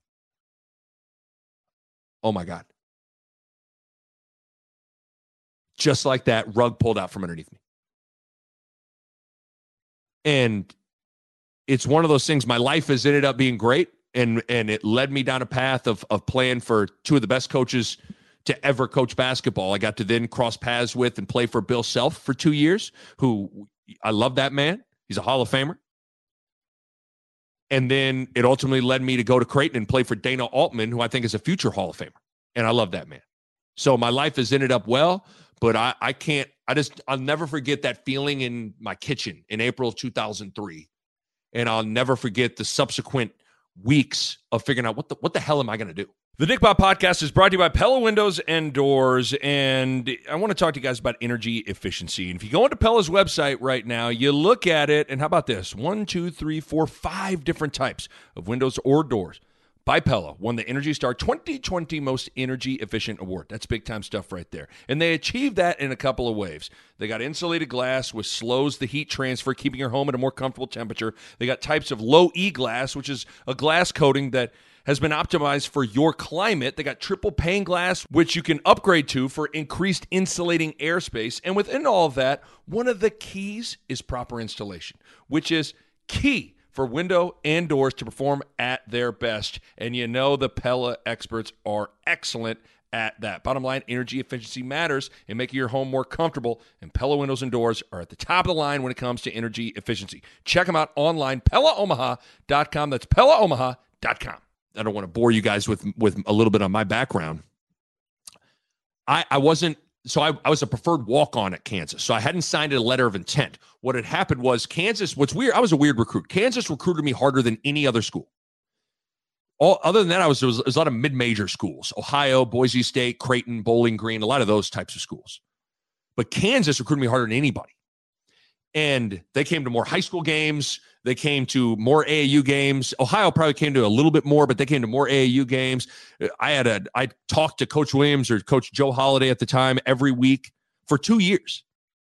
oh my God. Just like that, rug pulled out from underneath me. And it's one of those things. My life has ended up being great, and and it led me down a path of of playing for two of the best coaches to ever coach basketball. I got to then cross paths with and play for Bill Self for two years, who I love that man. He's a Hall of Famer. And then it ultimately led me to go to Creighton and play for Dana Altman, who I think is a future Hall of Famer. And I love that man. So my life has ended up well, but I, I can't, I just, I'll never forget that feeling in my kitchen in April of two thousand three. And I'll never forget the subsequent weeks of figuring out what the, what the hell am I going to do? The Nick Bob Podcast is brought to you by Pella Windows and Doors, and I want to talk to you guys about energy efficiency. And if you go into Pella's website right now, you look at it, and how about this? One, two, three, four, five different types of windows or doors by Pella won the Energy Star twenty twenty Most Energy Efficient Award. That's big-time stuff right there. And they achieved that in a couple of ways. They got insulated glass, which slows the heat transfer, keeping your home at a more comfortable temperature. They got types of low-E glass, which is a glass coating that has been optimized for your climate. They got triple pane glass, which you can upgrade to for increased insulating airspace. And within all of that, one of the keys is proper installation, which is key for window and doors to perform at their best. And you know the Pella experts are excellent at that. Bottom line, energy efficiency matters in making your home more comfortable, and Pella windows and doors are at the top of the line when it comes to energy efficiency. Check them out online, Pella Omaha dot com. That's Pella Omaha dot com. I don't want to bore you guys with with a little bit on my background. I, I wasn't, so I, I was a preferred walk-on at Kansas. So I hadn't signed a letter of intent. What had happened was Kansas, what's weird, I was a weird recruit. Kansas recruited me harder than any other school. All other than that, I was, there was, there was a lot of mid-major schools, Ohio, Boise State, Creighton, Bowling Green, a lot of those types of schools. But Kansas recruited me harder than anybody. And they came to more high school games. They came to more A A U games. Ohio probably came to a little bit more, but they came to more A A U games. I had a, I talked to Coach Williams or Coach Joe Holiday at the time every week for two years.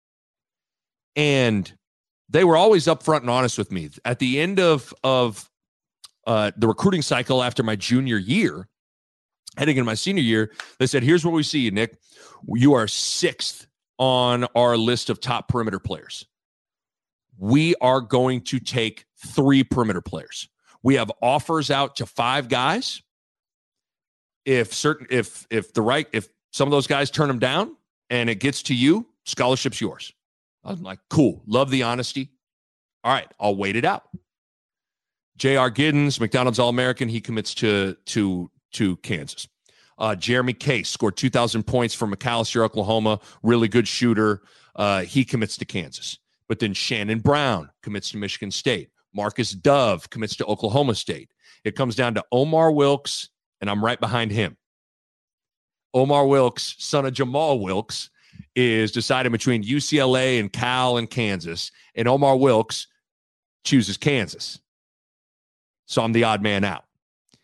And they were always upfront and honest with me. At the end of, of uh, the recruiting cycle after my junior year, heading into my senior year, they said, here's what we see, Nick. You are sixth on our list of top perimeter players. We are going to take three perimeter players. We have offers out to five guys. If certain, if if the right, if some of those guys turn them down and it gets to you, scholarship's yours. I'm like, cool. Love the honesty. All right, I'll wait it out. J R. Giddens, McDonald's All-American, he commits to to to Kansas. Uh, Jeremy Case scored two thousand points for McAllister, Oklahoma. Really good shooter. Uh, he commits to Kansas. But then Shannon Brown commits to Michigan State. Marcus Dove commits to Oklahoma State. It comes down to Omar Wilkes, and I'm right behind him. Omar Wilkes, son of Jamal Wilkes, is deciding between U C L A and Cal and Kansas, and Omar Wilkes chooses Kansas. So I'm the odd man out.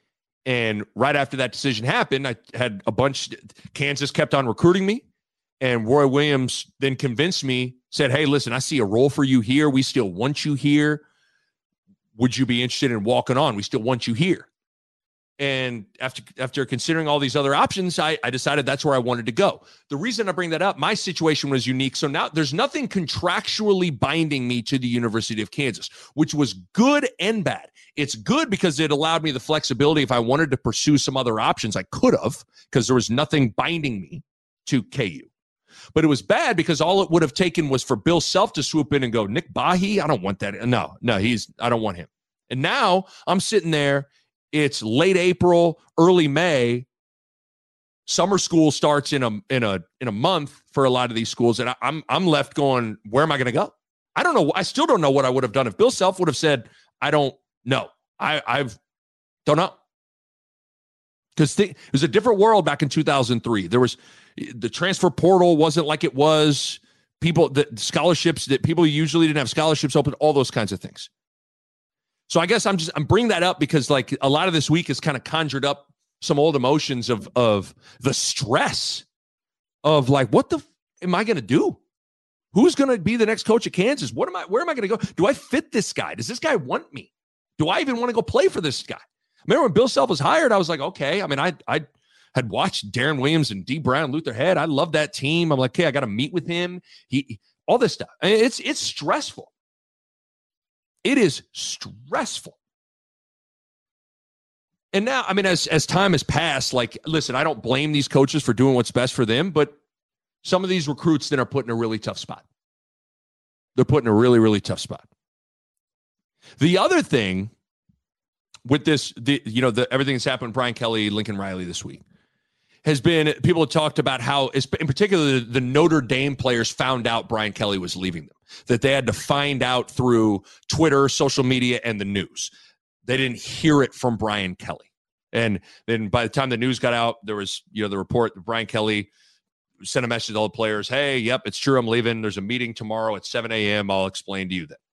And right after that decision happened, I had a bunch, Kansas kept on recruiting me. And Roy Williams then convinced me, said, hey, listen, I see a role for you here. We still want you here. Would you be interested in walking on? We still want you here. And after after considering all these other options, I, I decided that's where I wanted to go. The reason I bring that up, my situation was unique. So now there's nothing contractually binding me to the University of Kansas, which was good and bad. It's good because it allowed me the flexibility. If I wanted to pursue some other options, I could have, because there was nothing binding me to K U. But it was bad because all it would have taken was for Bill Self to swoop in and go, Nick Bahi, I don't want that. No, no, he's, I don't want him. And now I'm sitting there. It's late April, early May. Summer school starts in a in a in a month for a lot of these schools, and I, I'm I'm left going, where am I going to go? I don't know. I still don't know what I would have done if Bill Self would have said, I don't know. I I've don't know, because it was a different world back in two thousand three. There was the transfer portal wasn't like it was. People the scholarships that people usually didn't have scholarships open. All those kinds of things. So I guess I'm just I'm bringing that up because like a lot of this week has kind of conjured up some old emotions of of the stress of like, what the f- am I going to do? Who's going to be the next coach at Kansas? What am I? Where am I going to go? Do I fit this guy? Does this guy want me? Do I even want to go play for this guy? I remember when Bill Self was hired, I was like, okay. I mean, I I had watched Darren Williams and D. Brown, Luther Head. I love that team. I'm like, okay, I got to meet with him. He all this stuff. I mean, it's it's stressful. It is stressful. And now, I mean, as as time has passed, like, listen, I don't blame these coaches for doing what's best for them, but some of these recruits then are put in a really tough spot. They're put in a really, really tough spot. The other thing with this, the you know, the everything that's happened with Brian Kelly, Lincoln Riley this week, has been, people have talked about how, in particular, the Notre Dame players found out Brian Kelly was leaving them, that they had to find out through Twitter, social media, and the news. They didn't hear it from Brian Kelly. And then by the time the news got out, there was, you know, the report that Brian Kelly sent a message to all the players, hey, yep, it's true, I'm leaving. There's a meeting tomorrow at seven a.m. I'll explain to you that.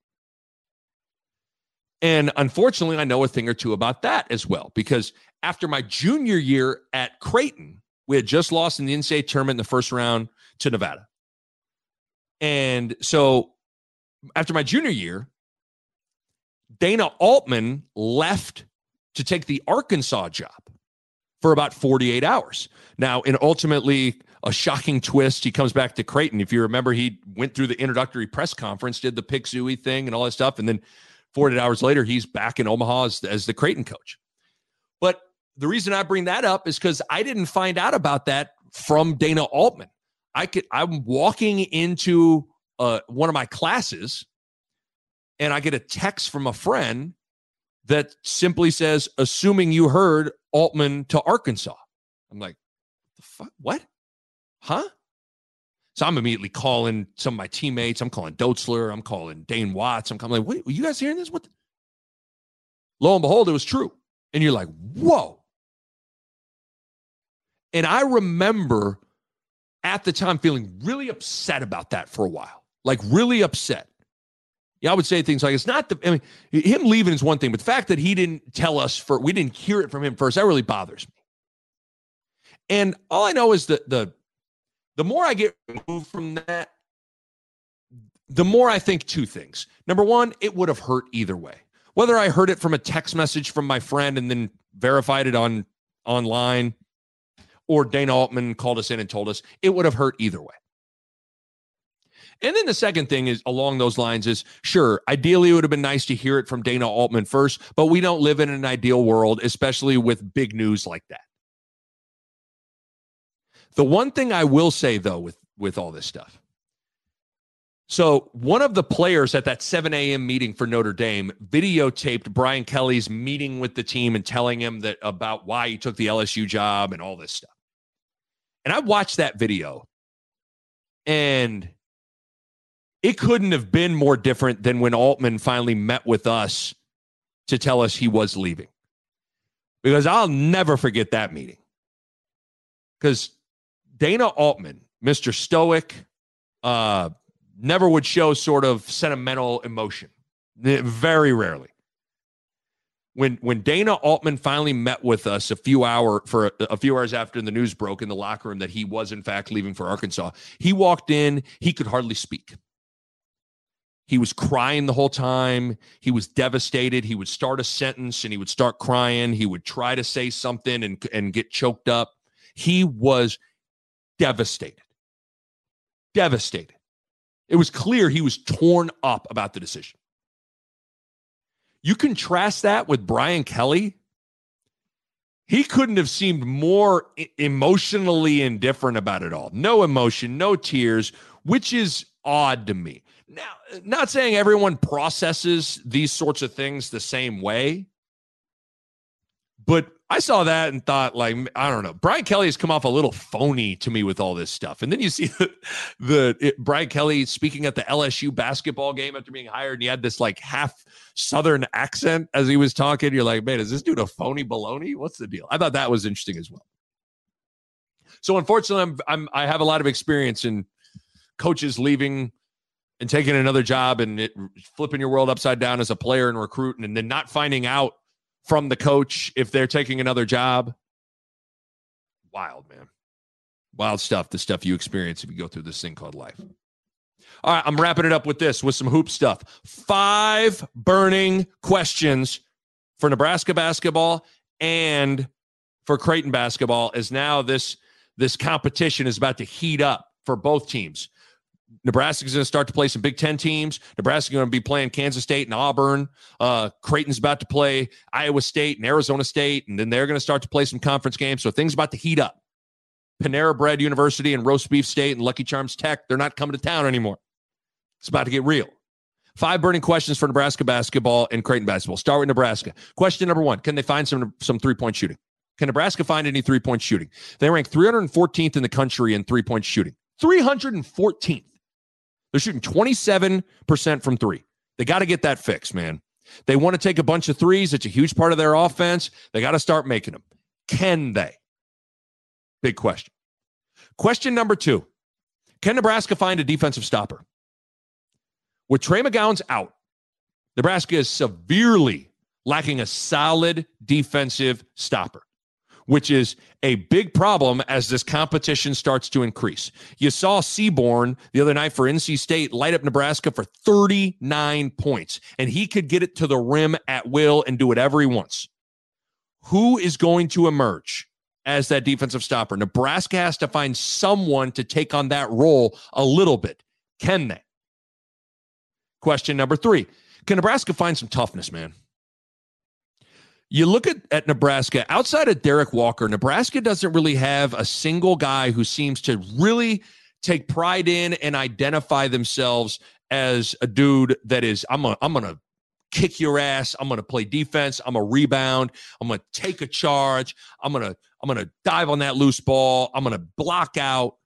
And unfortunately, I know a thing or two about that as well, because after my junior year at Creighton, we had just lost in the N C double A tournament in the first round to Nevada. And so after my junior year, Dana Altman left to take the Arkansas job for about forty-eight hours. Now, in ultimately a shocking twist, he comes back to Creighton. If you remember, he went through the introductory press conference, did the Pick Zooey thing and all that stuff, and then forty-eight hours later, he's back in Omaha as, as the Creighton coach. But the reason I bring that up is because I didn't find out about that from Dana Altman. I could, I'm walking into uh, one of my classes, and I get a text from a friend that simply says, assuming you heard Altman to Arkansas. I'm like, the fuck? What? Huh? So I'm immediately calling some of my teammates. I'm calling Dotzler. I'm calling Dane Watts. I'm calling, like, wait, were you guys hearing this? What? The? Lo and behold, it was true. And you're like, whoa. And I remember at the time feeling really upset about that for a while, like really upset. Yeah, I would say things like, it's not the, I mean, him leaving is one thing, but the fact that he didn't tell us, for, we didn't hear it from him first, that really bothers me. And all I know is that the, the more I get removed from that, the more I think two things. Number one, it would have hurt either way. Whether I heard it from a text message from my friend and then verified it on online, or Dana Altman called us in and told us, it would have hurt either way. And then the second thing is along those lines is, sure, ideally it would have been nice to hear it from Dana Altman first, but we don't live in an ideal world, especially with big news like that. The one thing I will say, though, with, with all this stuff, so one of the players at that seven a.m. meeting for Notre Dame videotaped Brian Kelly's meeting with the team and telling him that about why he took the L S U job and all this stuff. And I watched that video, and it couldn't have been more different than when Altman finally met with us to tell us he was leaving. Because I'll never forget that meeting. Because Dana Altman, Mister Stoic, uh, never would show sort of sentimental emotion. Very rarely. when when Dana Altman finally met with us a few hour for a, a few hours after the news broke in the locker room that he was in fact leaving for Arkansas, he walked in, he could hardly speak. He was crying the whole time. He was devastated. He would start a sentence and he would start crying. He would try to say something and, and get choked up. He was devastated. Devastated. It was clear he was torn up about the decision. You contrast that with Brian Kelly. He couldn't have seemed more emotionally indifferent about it all. No emotion, no tears, which is odd to me. Now, not saying everyone processes these sorts of things the same way, but I saw that and thought, like, I don't know. Brian Kelly has come off a little phony to me with all this stuff. And then you see the, the it, Brian Kelly speaking at the L S U basketball game after being hired, and he had this like half Southern accent as he was talking. You're like, man, is this dude a phony baloney? What's the deal? I thought that was interesting as well. So unfortunately, I'm, I'm I have a lot of experience in coaches leaving and taking another job and it, flipping your world upside down as a player and recruiting, and then not finding out from the coach if they're taking another job. Wild, man. Wild stuff, the stuff you experience if you go through this thing called life. All right, I'm wrapping it up with this, with some hoop stuff. Five burning questions for Nebraska basketball and for Creighton basketball, as now this, this competition is about to heat up for both teams. Nebraska's going to start to play some Big Ten teams. Nebraska's going to be playing Kansas State and Auburn. Uh, Creighton's about to play Iowa State and Arizona State, and then they're going to start to play some conference games. So things about to heat up. Panera Bread University and Roast Beef State and Lucky Charms Tech, they're not coming to town anymore. It's about to get real. Five burning questions for Nebraska basketball and Creighton basketball. Start with Nebraska. Question number one, can they find some, some three-point shooting? Can Nebraska find any three-point shooting? They rank three hundred fourteenth in the country in three-point shooting. three hundred fourteenth. They're shooting twenty-seven percent from three. They got to get that fixed, man. They want to take a bunch of threes. It's a huge part of their offense. They got to start making them. Can they? Big question. Question number two. Can Nebraska find a defensive stopper? With Trey McGowan's out, Nebraska is severely lacking a solid defensive stopper, which is a big problem as this competition starts to increase. You saw Seaborn the other night for N C State light up Nebraska for thirty-nine points, and he could get it to the rim at will and do whatever he wants. Who is going to emerge as that defensive stopper? Nebraska has to find someone to take on that role a little bit. Can they? Question number three. Can Nebraska find some toughness, man? You look at, at Nebraska, outside of Derek Walker, Nebraska doesn't really have a single guy who seems to really take pride in and identify themselves as a dude that is, I'm gonna, I'm gonna kick your ass, I'm gonna play defense, I'm gonna rebound, I'm gonna take a charge, I'm gonna, I'm gonna dive on that loose ball, I'm gonna block out.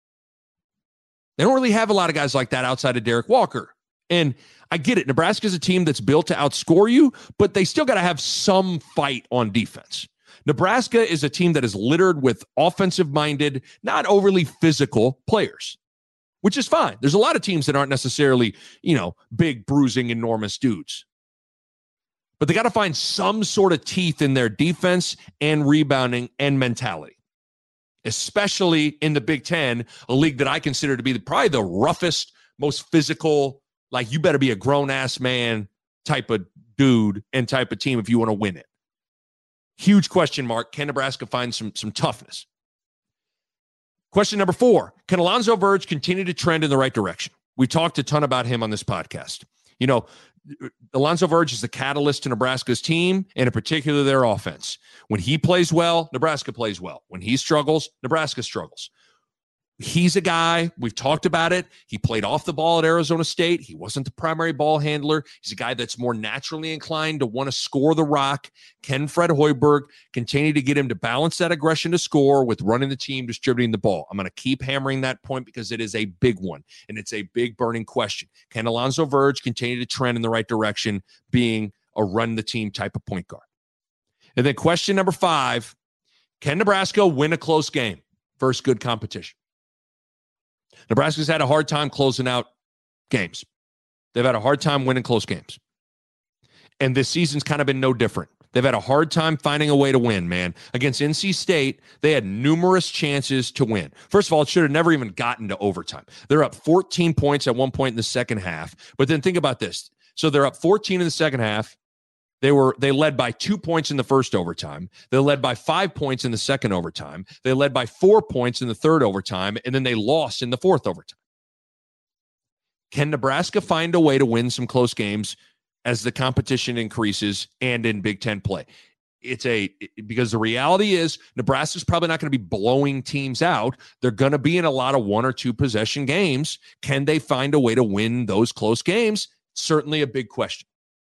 They don't really have a lot of guys like that outside of Derek Walker. And I get it. Nebraska's a team that's built to outscore you, but they still got to have some fight on defense. Nebraska is a team that is littered with offensive-minded, not overly physical players, which is fine. There's a lot of teams that aren't necessarily, you know, big, bruising, enormous dudes. But they got to find some sort of teeth in their defense and rebounding and mentality, especially in the Big Ten, a league that I consider to be the, probably the roughest, most physical, like you better be a grown-ass man type of dude and type of team if you want to win it. Huge question mark. Can Nebraska find some, some toughness? Question number four. Can Alonzo Verge continue to trend in the right direction? We talked a ton about him on this podcast. You know, Alonzo Verge is the catalyst to Nebraska's team, and in particular their offense. When he plays well, Nebraska plays well. When he struggles, Nebraska struggles. He's a guy, we've talked about it. He played off the ball at Arizona State. He wasn't the primary ball handler. He's a guy that's more naturally inclined to want to score the rock. Can Fred Hoiberg continue to get him to balance that aggression to score with running the team, distributing the ball? I'm going to keep hammering that point because it is a big one, and it's a big burning question. Can Alonzo Verge continue to trend in the right direction, being a run-the-team type of point guard? And then question number five, can Nebraska win a close game versus good competition? Nebraska's had a hard time closing out games. They've had a hard time winning close games. And this season's kind of been no different. They've had a hard time finding a way to win, man. Against N C State, they had numerous chances to win. First of all, it should have never even gotten to overtime. They're up fourteen points at one point in the second half. But then think about this. So they're up fourteen in the second half. They were they led by two points in the first overtime. They led by five points in the second overtime. They led by four points in the third overtime, and then they lost in the fourth overtime. Can Nebraska find a way to win some close games as the competition increases and in Big Ten play? It's a because the reality is Nebraska's probably not going to be blowing teams out. They're going to be in a lot of one or two possession games. Can they find a way to win those close games? Certainly a big question.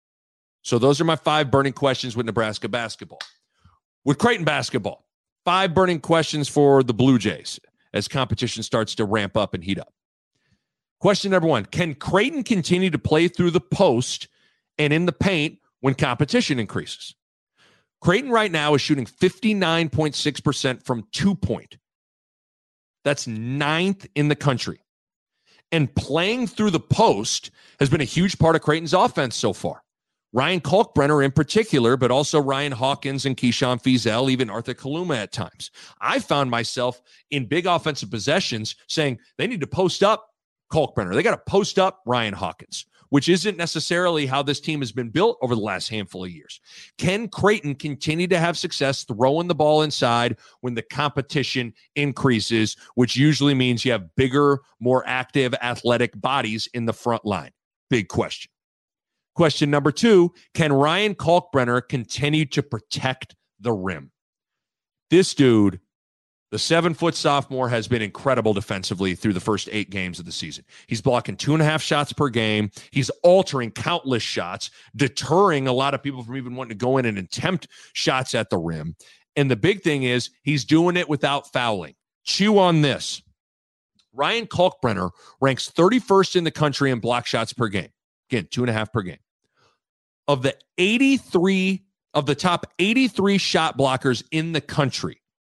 So those are my five burning questions with Nebraska basketball. With Creighton basketball, five burning questions for the Blue Jays as competition starts to ramp up and heat up. Question number one, can Creighton continue to play through the post and in the paint when competition increases? Creighton right now is shooting fifty-nine point six percent from two-point. That's ninth in the country. And playing through the post has been a huge part of Creighton's offense so far. Ryan Kalkbrenner in particular, but also Ryan Hawkins and Keyshawn Feazell, even Arthur Kaluma at times. I found myself in big offensive possessions saying they need to post up Kalkbrenner. They got to post up Ryan Hawkins, which isn't necessarily how this team has been built over the last handful of years. Can Creighton continue to have success throwing the ball inside when the competition increases, which usually means you have bigger, more active, athletic bodies in the front line? Big question. Question number two, can Ryan Kalkbrenner continue to protect the rim? This dude, the seven-foot sophomore, has been incredible defensively through the first eight games of the season. He's blocking two and a half shots per game. He's altering countless shots, deterring a lot of people from even wanting to go in and attempt shots at the rim. And the big thing is he's doing it without fouling. Chew on this. Ryan Kalkbrenner ranks thirty-first in the country in block shots per game. Again, two and a half per game. Of the eighty-three, of the top eighty-three shot blockers in the country,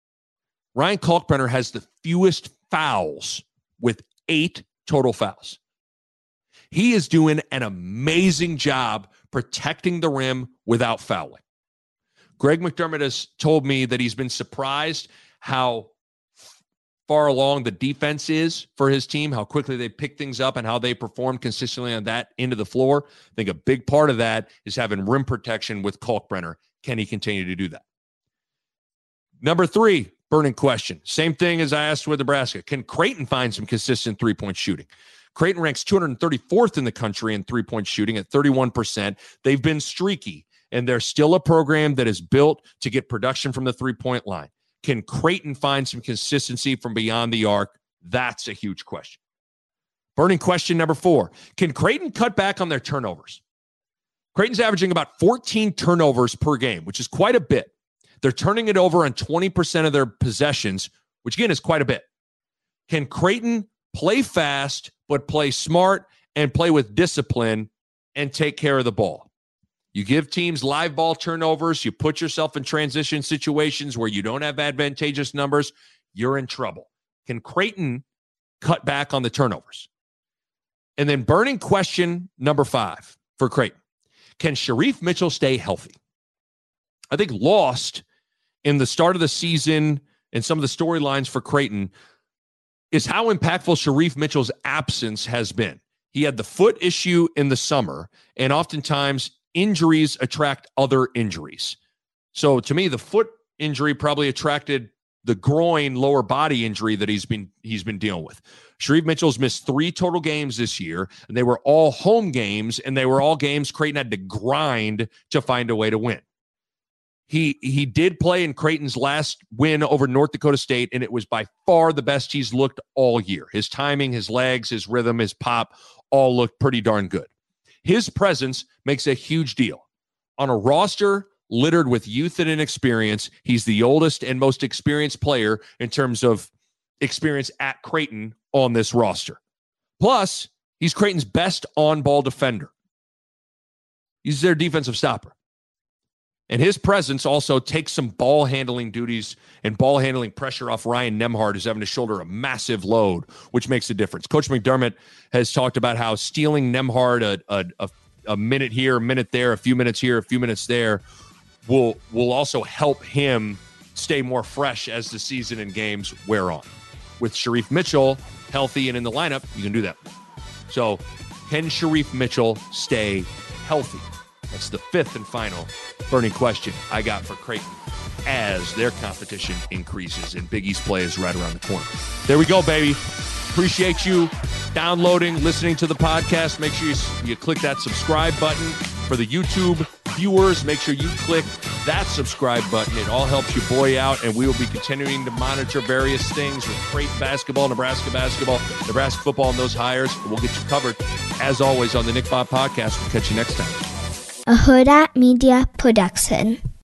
Ryan Kalkbrenner has the fewest fouls with eight total fouls. He is doing an amazing job protecting the rim without fouling. Greg McDermott has told me that he's been surprised how far along the defense is for his team, how quickly they pick things up and how they perform consistently on that end of the floor. I think a big part of that is having rim protection with Kalkbrenner. Can he continue to do that? Number three, burning question. Same thing as I asked with Nebraska. Can Creighton find some consistent three-point shooting? Creighton ranks two hundred thirty-fourth in the country in three-point shooting at thirty-one percent. They've been streaky, and they're still a program that is built to get production from the three-point line. Can Creighton find some consistency from beyond the arc? That's a huge question. Burning question number four. Can Creighton cut back on their turnovers? Creighton's averaging about fourteen turnovers per game, which is quite a bit. They're turning it over on twenty percent of their possessions, which again is quite a bit. Can Creighton play fast, but play smart and play with discipline and take care of the ball? You give teams live ball turnovers, you put yourself in transition situations where you don't have advantageous numbers, you're in trouble. Can Creighton cut back on the turnovers? And then burning question number five for Creighton. Can Sharif Mitchell stay healthy? I think lost in the start of the season and some of the storylines for Creighton is how impactful Sharif Mitchell's absence has been. He had the foot issue in the summer, and oftentimes injuries attract other injuries. So to me, the foot injury probably attracted the groin lower body injury that he's been he's been dealing with. Sharif Mitchell's missed three total games this year, and they were all home games, and they were all games Creighton had to grind to find a way to win. He he did play in Creighton's last win over North Dakota State, and it was by far the best he's looked all year. His timing, his legs, his rhythm, his pop all looked pretty darn good. His presence makes a huge deal. On a roster littered with youth and inexperience, he's the oldest and most experienced player in terms of experience at Creighton on this roster. Plus, he's Creighton's best on-ball defender. He's their defensive stopper. And his presence also takes some ball handling duties and ball handling pressure off Ryan Nembhard, who's having to shoulder a massive load, which makes a difference. Coach McDermott has talked about how stealing Nembhard a, a, a, a minute here, a minute there, a few minutes here, a few minutes there will will also help him stay more fresh as the season and games wear on. With Sharif Mitchell healthy and in the lineup, you can do that. So can Sharif Mitchell stay healthy? That's the fifth and final burning question I got for Creighton as their competition increases and Big East play is right around the corner. There we go, baby. Appreciate you downloading, listening to the podcast. Make sure you, you click that subscribe button. For the YouTube viewers, make sure you click that subscribe button. It all helps your boy out, and we will be continuing to monitor various things with Creighton basketball, Nebraska basketball, Nebraska football, and those hires. We'll get you covered, as always, on the Nick Bob Podcast. We'll catch you next time.
A Huda Media Production.